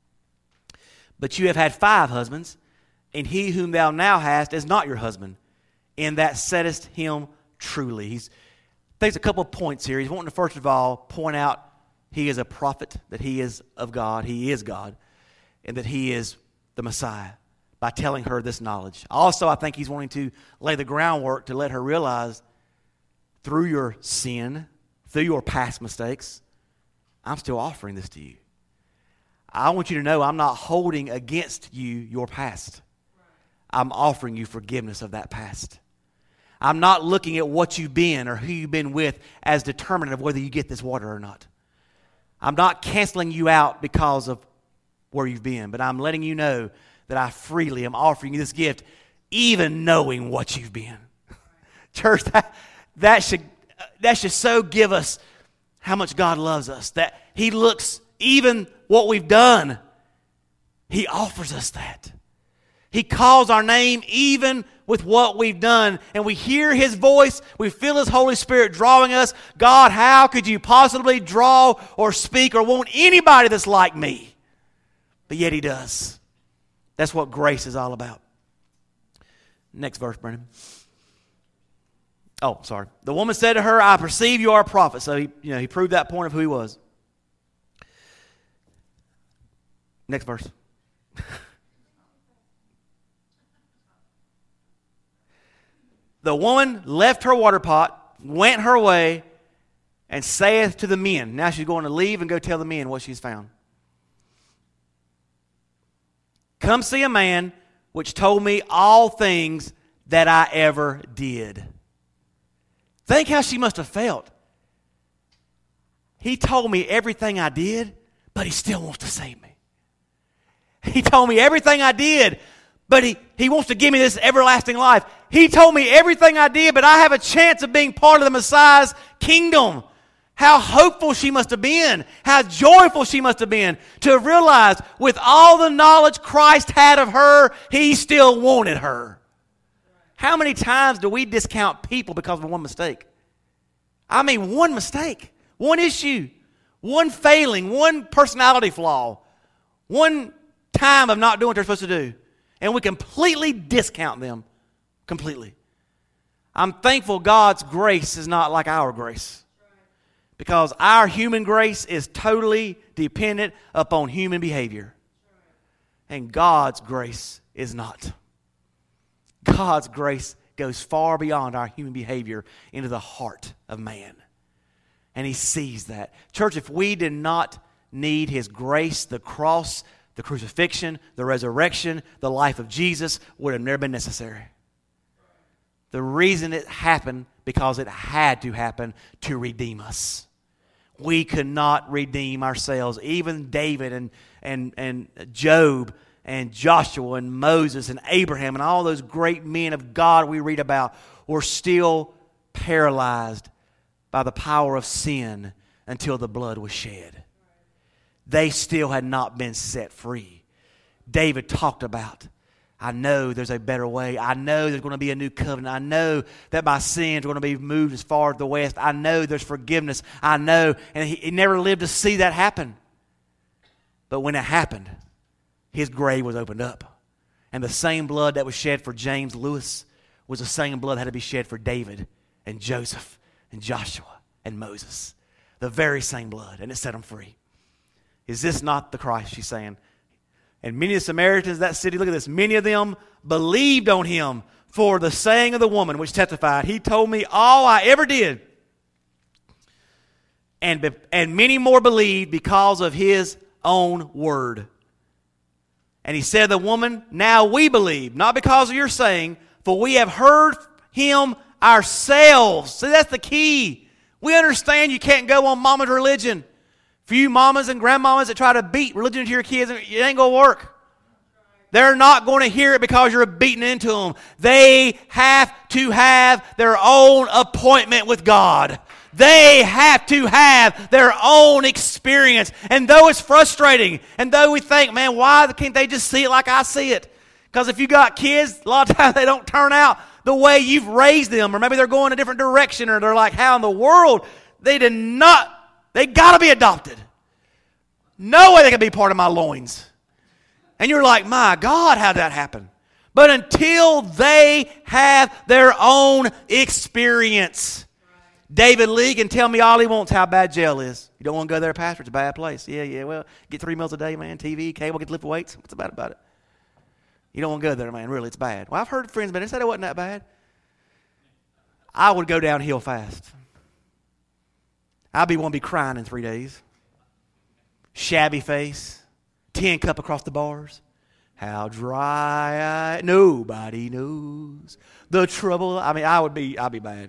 But you have had five husbands, and he whom thou now hast is not your husband. In that saidest him truly. He's takes a couple of points here. He's wanting to first of all point out he is a prophet, that he is of God, he is God, and that he is the Messiah by telling her this knowledge. Also, I think he's wanting to lay the groundwork to let her realize through your sin, through your past mistakes, I'm still offering this to you. I want you to know I'm not holding against you your past. I'm offering you forgiveness of that past. I'm not looking at what you've been or who you've been with as determinant of whether you get this water or not. I'm not canceling you out because of where you've been, but I'm letting you know that I freely am offering you this gift, even knowing what you've been. Church, that, that should that should so give us how much God loves us, that he looks, even what we've done, he offers us that. He calls our name even with what we've done, and we hear his voice, we feel his Holy Spirit drawing us. God, how could you possibly draw or speak or want anybody that's like me? But yet he does. That's what grace is all about. Next verse, Brendan. Oh, sorry. The woman said to her, I perceive you are a prophet. So he, you know, he proved that point of who he was. Next verse. The woman left her water pot, went her way, and saith to the men. Now she's going to leave and go tell the men what she's found. Come see a man which told me all things that I ever did. Think how she must have felt. He told me everything I did, but he still wants to save me. He told me everything I did, but he, he wants to give me this everlasting life. He told me everything I did, but I have a chance of being part of the Messiah's kingdom. How hopeful she must have been. How joyful she must have been to have realized with all the knowledge Christ had of her, he still wanted her. How many times do we discount people because of one mistake? I mean, one mistake, one issue, one failing, one personality flaw, one time of not doing what they're supposed to do. And we completely discount them. Completely. I'm thankful God's grace is not like our grace. Because our human grace is totally dependent upon human behavior. And God's grace is not. God's grace goes far beyond our human behavior into the heart of man. And he sees that. Church, if we did not need his grace, the cross, the crucifixion, the resurrection, the life of Jesus would have never been necessary. The reason it happened, because it had to happen to redeem us. We could not redeem ourselves. Even David and, and, and Job and Joshua and Moses and Abraham and all those great men of God we read about were still paralyzed by the power of sin until the blood was shed. They still had not been set free. David talked about, I know there's a better way. I know there's going to be a new covenant. I know that my sins are going to be moved as far as the west. I know there's forgiveness. I know. And he, he never lived to see that happen. But when it happened, his grave was opened up. And the same blood that was shed for James Lewis was the same blood that had to be shed for David and Joseph and Joshua and Moses. The very same blood. And it set them free. Is this not the Christ, she's saying? And many of the Samaritans of that city, look at this, many of them believed on him for the saying of the woman which testified, he told me all I ever did. And, and many more believed because of his own word. And he said to the woman, now we believe, not because of your saying, for we have heard him ourselves. See, that's the key. We understand you can't go on mama's religion. For you mamas and grandmamas that try to beat religion into your kids, it ain't going to work. They're not going to hear it because you're beating into them. They have to have their own appointment with God. They have to have their own experience. And though it's frustrating, and though we think, man, why can't they just see it like I see it? Because if you got kids, a lot of times they don't turn out the way you've raised them. Or maybe they're going a different direction, or they're like, how in the world? They did not... They got to be adopted. No way they can be part of my loins. And you're like, my God, how'd that happen? But until they have their own experience. David Lee can tell me all he wants how bad jail is. You don't want to go there, Pastor? It's a bad place. Yeah, yeah, well, get three meals a day, man. T V, cable, get to lift weights. What's bad about it? You don't want to go there, man. Really, it's bad. Well, I've heard friends, but they said it wasn't that bad. I would go downhill fast. I'd be one to be crying in three days. Shabby face. Tin cup across the bars. How dry I... Nobody knows the trouble. I mean, I would be... I'd be bad.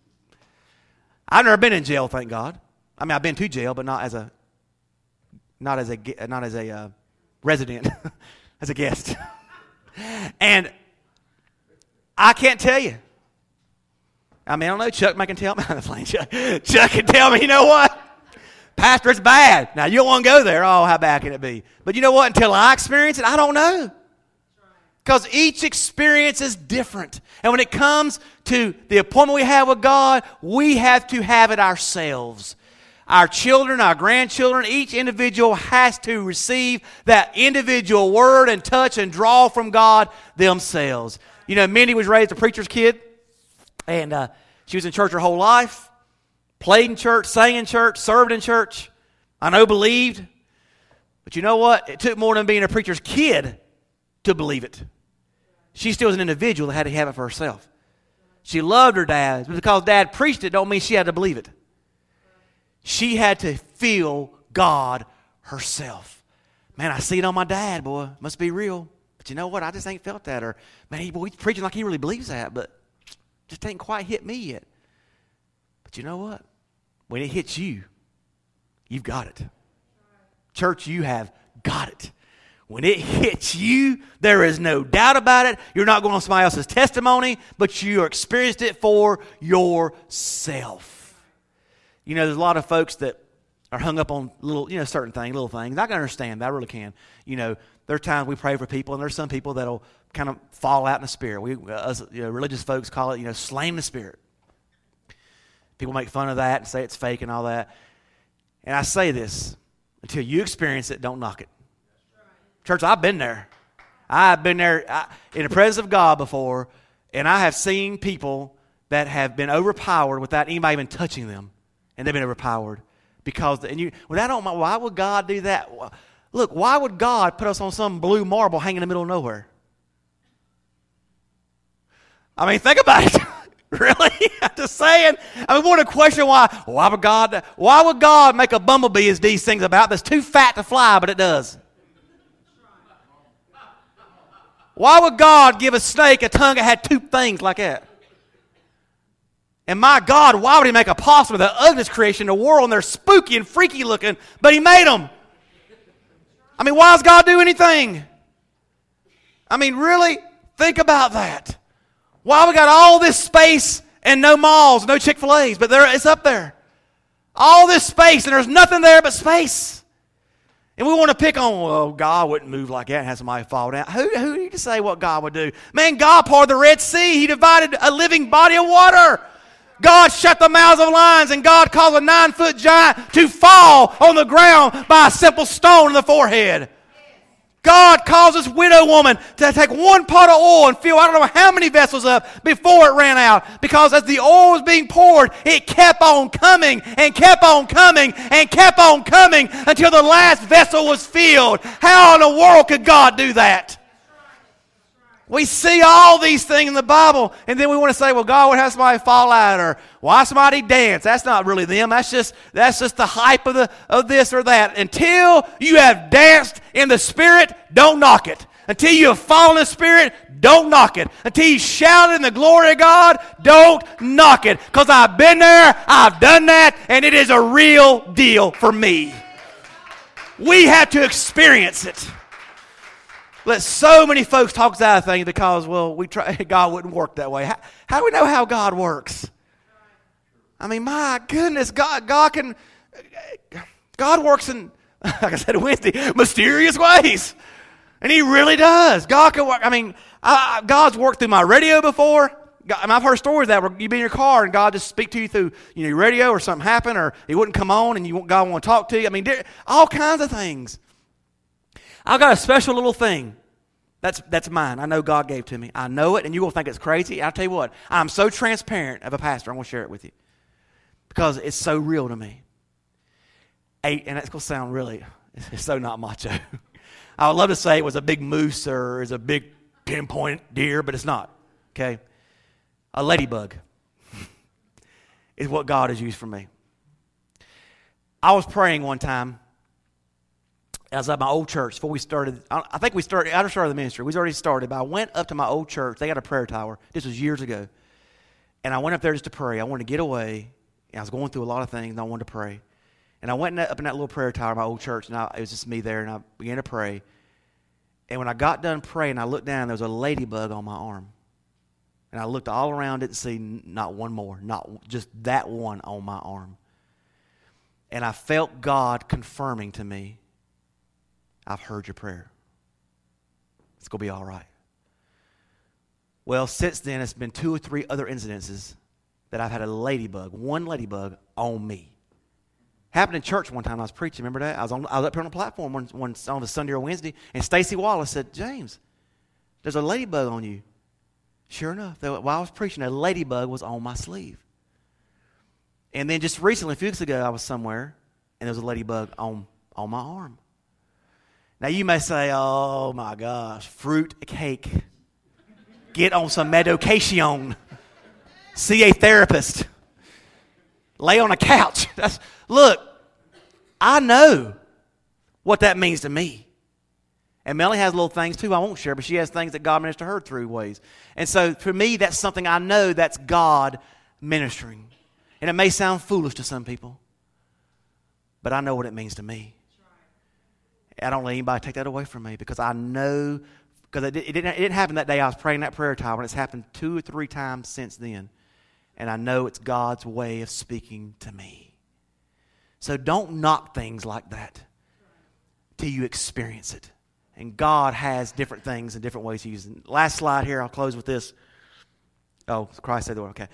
I've never been in jail, thank God. I mean, I've been to jail, but not as a... Not as a... Not as a uh, resident. As a guest. And I can't tell you. I mean, I don't know. Chuck may can tell me. I'm playing Chuck. Chuck can tell me, you know what? Pastor, it's bad. Now, you don't want to go there. Oh, how bad can it be? But you know what? Until I experience it, I don't know. Because each experience is different. And when it comes to the appointment we have with God, we have to have it ourselves. Our children, our grandchildren, each individual has to receive that individual word and touch and draw from God themselves. You know, Mindy was raised a preacher's kid. And uh, she was in church her whole life, played in church, sang in church, served in church. I know believed. But you know what? It took more than being a preacher's kid to believe it. She still was an individual that had to have it for herself. She loved her dad. But because dad preached it don't mean she had to believe it. She had to feel God herself. Man, I see it on my dad, boy. Must be real. But you know what? I just ain't felt that. Or, man, he, boy, he's preaching like he really believes that. But just ain't quite hit me yet. But you know what? When it hits you, you've got it. Church, you have got it. When it hits you, there is no doubt about it. You're not going on somebody else's testimony, but you experienced it for yourself. You know, there's a lot of folks that are hung up on little, you know, certain things, little things. I can understand that. I really can. You know, there are times we pray for people, and there's some people that'll kind of fall out in the spirit. We, us, you know, religious folks call it, you know, slain the spirit. People make fun of that and say it's fake and all that. And I say this, until you experience it, don't knock it. Church, I've been there. I've been there I, in the presence of God before, and I have seen people that have been overpowered without anybody even touching them, and they've been overpowered because. And you, well, I don't. Why would God do that? Look, why would God put us on some blue marble hanging in the middle of nowhere? I mean, think about it. Really? I'm just saying. I mean, want to question why? Why would God? Why would God make a bumblebee, as Dee sings about, that's too fat to fly, but it does? Why would God give a snake a tongue that had two things like that? And my God, why would he make a possum, the ugliest creation in the world, and they're spooky and freaky looking, but he made them? I mean, why does God do anything? I mean, really? Think about that. Why we got all this space and no malls, no Chick-fil-A's, but there it's up there. All this space, and there's nothing there but space. And we want to pick on, well, God wouldn't move like that and have somebody fall down. Who, who are you to say what God would do? Man, God parted the Red Sea. He divided a living body of water. God shut the mouths of lions, and God caused a nine-foot giant to fall on the ground by a simple stone in the forehead. God caused this widow woman to take one pot of oil and fill I don't know how many vessels up before it ran out. Because as the oil was being poured, it kept on coming and kept on coming and kept on coming until the last vessel was filled. How in the world could God do that? We see all these things in the Bible, and then we want to say, well, God would have somebody fall out, or why somebody dance. That's not really them. That's just that's just the hype of the of this or that. Until you have danced in the Spirit, don't knock it. Until you have fallen in the Spirit, don't knock it. Until you shouted in the glory of God, don't knock it. Because I've been there, I've done that, and it is a real deal for me. We have to experience it. Let so many folks talk us out of things because, well, we try, God wouldn't work that way. How, how do we know how God works? I mean, my goodness, God, God can, God works in, like I said Wednesday, mysterious ways. And He really does. God can work. I mean, I, God's worked through my radio before. God, I mean, I've heard stories that where you be in your car and God just speak to you through you know, your radio, or something happened, or He wouldn't come on and you God want to talk to you. I mean, there, all kinds of things. I've got a special little thing. That's that's mine. I know God gave to me. I know it, and you're going to think it's crazy. I'll tell you what. I'm so transparent of a pastor. I'm going to share it with you because it's so real to me. Eight, and that's going to sound really, it's so not macho. I would love to say it was a big moose or is a big pinpoint deer, but it's not. Okay? A ladybug is what God has used for me. I was praying one time. I was at my old church before we started. I think we started, I just started the ministry. We already started, but I went up to my old church. They got a prayer tower. This was years ago. And I went up there just to pray. I wanted to get away. And I was going through a lot of things, and I wanted to pray. And I went in that, up in that little prayer tower, my old church, and I, it was just me there, and I began to pray. And when I got done praying, I looked down, there was a ladybug on my arm. And I looked all around it to see not one more, not just that one on my arm. And I felt God confirming to me, I've heard your prayer. It's going to be all right. Well, since then, it's been two or three other incidences that I've had a ladybug, one ladybug on me. Happened in church one time I was preaching. Remember that? I was, on, I was up here on the platform one, one, on a Sunday or Wednesday, and Stacy Wallace said, James, there's a ladybug on you. Sure enough, while I was preaching, a ladybug was on my sleeve. And then just recently, a few weeks ago, I was somewhere, and there was a ladybug on, on my arm. Now, you may say, oh, my gosh, fruit cake. Get on some medication. See a therapist. Lay on a couch. That's, look, I know what that means to me. And Melanie has little things, too, I won't share, but she has things that God ministered to her through ways. And so, for me, that's something I know that's God ministering. And it may sound foolish to some people, but I know what it means to me. I don't let anybody take that away from me because I know, because it, it, didn't, it didn't happen that day I was praying that prayer tower, and it's happened two or three times since then. And I know it's God's way of speaking to me. So don't knock things like that till you experience it. And God has different things and different ways to use it. Last slide here, I'll close with this. Oh, Christ said the word, okay.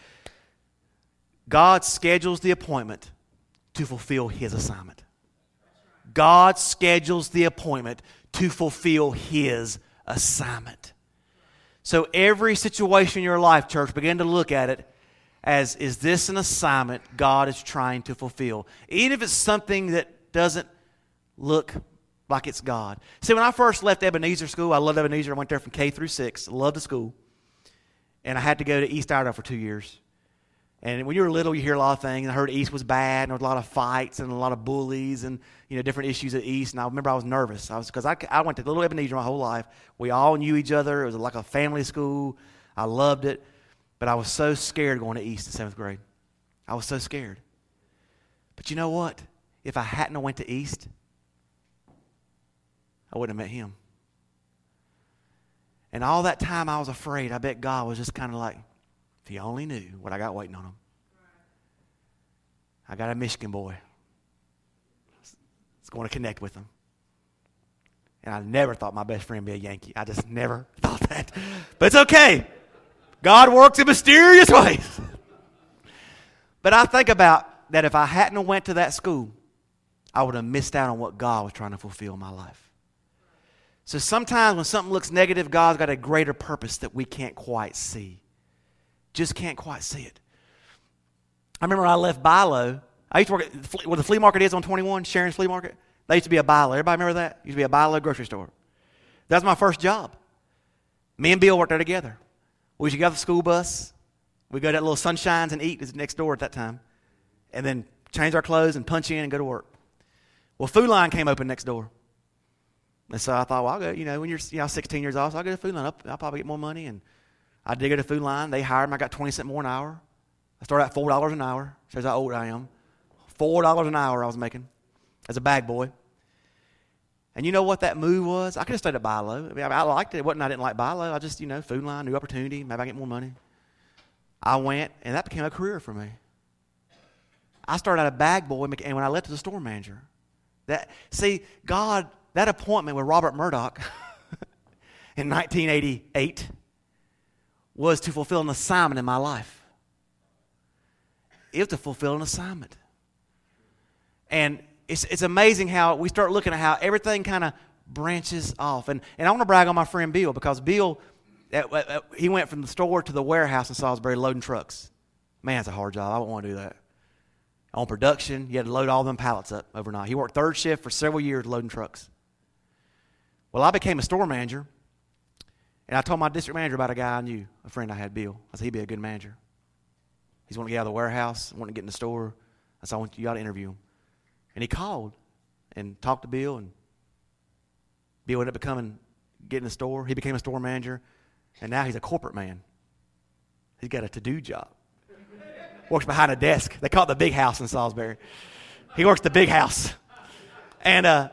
God schedules the appointment to fulfill His assignment. God schedules the appointment to fulfill His assignment. So every situation in your life, church, begin to look at it as, is this an assignment God is trying to fulfill? Even if it's something that doesn't look like it's God. See, when I first left Ebenezer School, I loved Ebenezer. I went there from K through six. I loved the school. And I had to go to East Iredell for two years. And when you were little, you hear a lot of things. I heard East was bad, and there was a lot of fights and a lot of bullies and, you know, different issues at East. And I remember I was nervous. I was because I, I went to Little Ebenezer my whole life. We all knew each other. It was like a family school. I loved it. But I was so scared going to East in seventh grade. I was so scared. But you know what? If I hadn't went to East, I wouldn't have met him. And all that time I was afraid. I bet God was just kind of like, if he only knew what I got waiting on him. I got a Michigan boy. It's going to connect with him. And I never thought my best friend would be a Yankee. I just never thought that. But it's okay. God works in mysterious ways. But I think about that if I hadn't went to that school, I would have missed out on what God was trying to fulfill in my life. So sometimes when something looks negative, God's got a greater purpose that we can't quite see. Just can't quite see it. I remember when I left Bilo. I used to work at where the flea market is on twenty-one, Sharon's Flea Market. There used to be a Bilo. Everybody remember that? Used to be a Bilo grocery store. That was my first job. Me and Bill worked there together. We used to get off the school bus. We'd go to that little Sunshine's and eat. It was next door at that time. And then change our clothes and punch in and go to work. Well, Food Line came open next door. And so I thought, well, I'll go, you know, when you're you know, sixteen years old, so I'll go to Food Line. I'll, I'll probably get more money. And I did go to Food Line. They hired me. I got twenty cents more an hour. I started at four dollars an hour. Shows how old I am. four dollars an hour I was making as a bag boy. And you know what that move was? I could have stayed at Bilo. I mean, I liked it. It wasn't I didn't like Bilo. I just, you know, Food Line, new opportunity. Maybe I get more money. I went, and that became a career for me. I started out a bag boy, and when I left as a store manager. That see, God, that appointment with Robert Murdoch in nineteen eighty-eight was to fulfill an assignment in my life. It was to fulfill an assignment. And it's it's amazing how we start looking at how everything kind of branches off. And and I want to brag on my friend Bill, because Bill, uh, uh, he went from the store to the warehouse in Salisbury loading trucks. Man, it's a hard job. I wouldn't want to do that. On production, you had to load all them pallets up overnight. He worked third shift for several years loading trucks. Well, I became a store manager, and I told my district manager about a guy I knew, a friend I had, Bill. I said, he'd be a good manager. He's wanting to get out of the warehouse, wanting to get in the store. I said, I want you, you got to interview him. And he called and talked to Bill, and Bill ended up becoming, getting the store. He became a store manager, and now he's a corporate man. He's got a to-do job. Works behind a desk. They call it the big house in Salisbury. He works the big house. And, uh,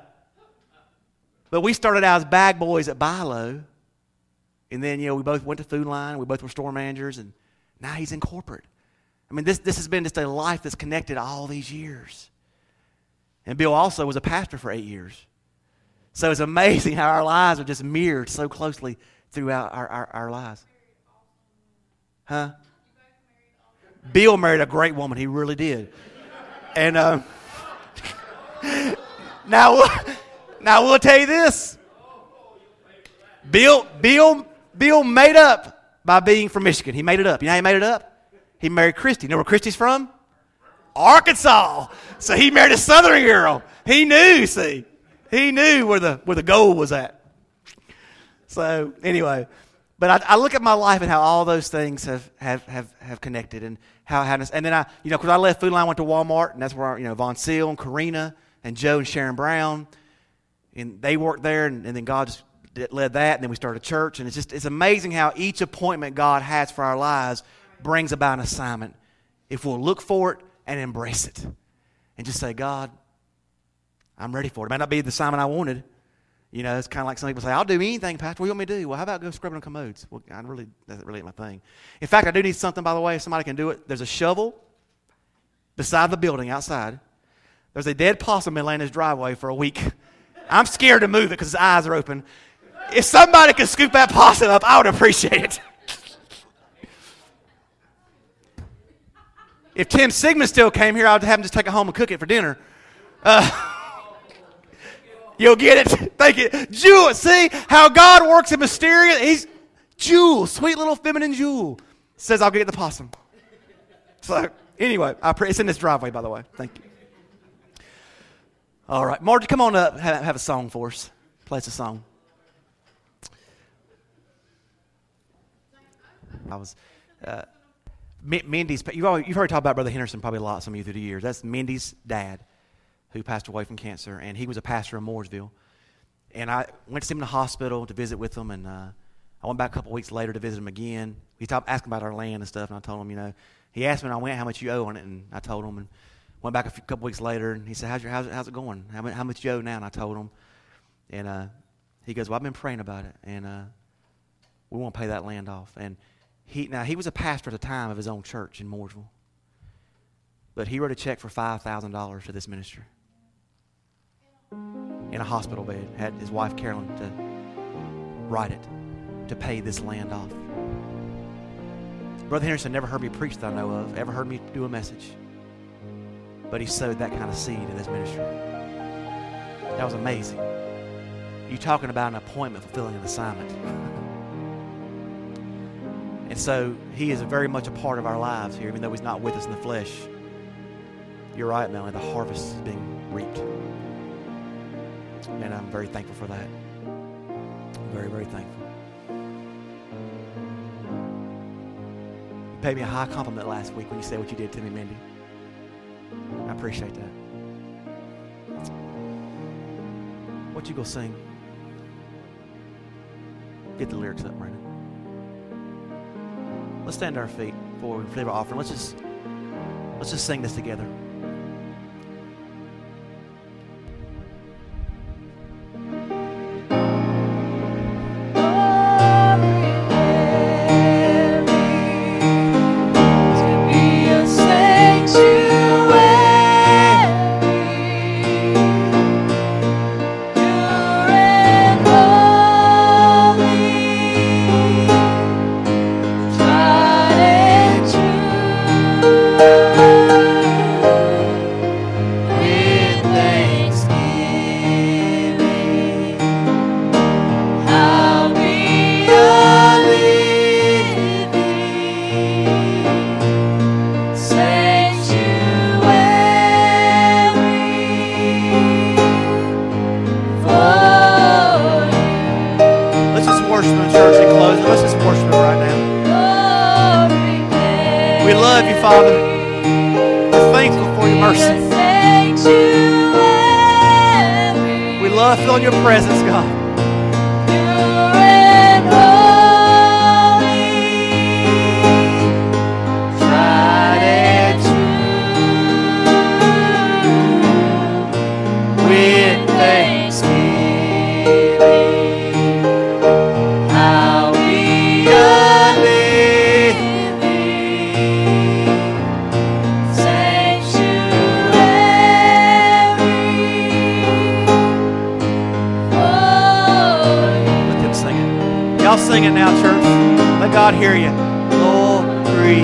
but we started out as bag boys at Bilo, and then, you know, we both went to Food Line. We both were store managers, and now he's in corporate. I mean, this, this has been just a life that's connected all these years. And Bill also was a pastor for eight years. So it's amazing how our lives are just mirrored so closely throughout our, our, our lives. Huh? Bill married a great woman. He really did. And uh, now, now we'll tell you this. Bill, Bill, Bill made up by being from Michigan. He made it up. You know how he made it up? He married Christy. You know where Christy's from? Arkansas. So he married a Southern girl. He knew, see. He knew where the where the goal was at. So anyway, but I, I look at my life and how all those things have have have, have connected, and how how and then I you know because I left Food Line, went to Walmart, and that's where you know Von Seal and Karina and Joe and Sharon Brown, and they worked there, and, and then God just led that, and then we started a church, and it's just it's amazing how each appointment God has for our lives brings about an assignment if we'll look for it and embrace it, and just say, God, I'm ready for it. It might not be the assignment I wanted. You know, it's kind of like some people say, I'll do anything, Pastor. What do you want me to do? Well, how about go scrubbing on commodes? Well, I really, that's really my thing. In fact, I do need something, by the way, if somebody can do it. There's a shovel beside the building outside. There's a dead possum in Atlanta's driveway for a week. I'm scared to move it because his eyes are open. If somebody could scoop that possum up, I would appreciate it. If Tim Sigmund still came here, I would have him just take it home and cook it for dinner. Uh, you'll get it. Thank you. Jewel. See how God works in mysterious. He's Jewel, sweet little feminine Jewel, says I'll get the possum. So anyway, I pray, it's in this driveway, by the way. Thank you. All right, Margie, come on up. Have, have a song for us. Play us a song. I was. Uh, Mindy's, you've, always, you've heard talk about Brother Henderson probably a lot, some of you through the years. That's Mindy's dad, who passed away from cancer, and he was a pastor in Mooresville. And I went to see him in the hospital to visit with him, and uh, I went back a couple weeks later to visit him again. He talked, asking about our land and stuff, and I told him, you know, he asked me when I went how much you owe on it, and I told him, and went back a few, couple weeks later, and he said, how's, your, how's, how's it going? How, how much you owe now? And I told him, and uh, he goes, well, I've been praying about it, and uh, We want to pay that land off. And he now he was a pastor at the time of his own church in Mooresville. But he wrote a check for five thousand dollars to this ministry. In a hospital bed. Had his wife Carolyn to write it to pay this land off. Brother Henderson never heard me preach that I know of, ever heard me do a message. But he sowed that kind of seed in this ministry. That was amazing. You talking about an appointment fulfilling an assignment. And so he is very much a part of our lives here, even though he's not with us in the flesh. You're right, Melanie, the harvest is being reaped. And I'm very thankful for that. Very, very thankful. You paid me a high compliment last week when you said what you did to me, Mindy. I appreciate that. What you gonna sing? Get the lyrics up, Brandon. Let's stand to our feet before we receive our offering. Let's just let's just sing this together. Sing it now, church. Let God hear you. Glory.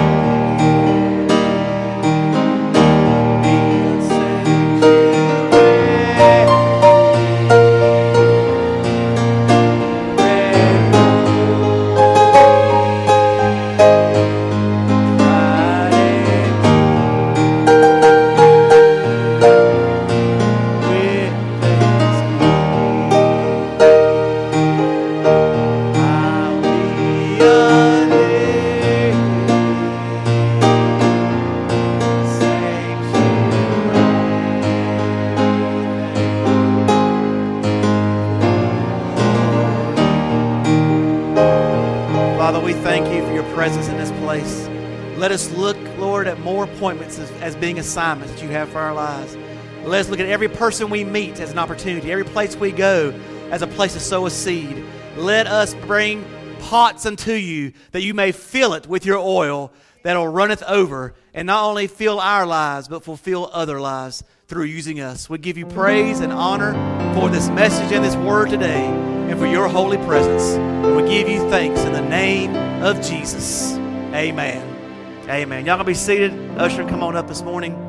Let us look, Lord, at more appointments as, as being assignments that you have for our lives. Let us look at every person we meet as an opportunity, every place we go as a place to sow a seed. Let us bring pots unto you that you may fill it with your oil that will runneth over and not only fill our lives but fulfill other lives through using us. We give you praise and honor for this message and this word today and for your holy presence. And we give you thanks in the name of Jesus. Amen. Amen. Y'all gonna be seated. Usher, come on up this morning.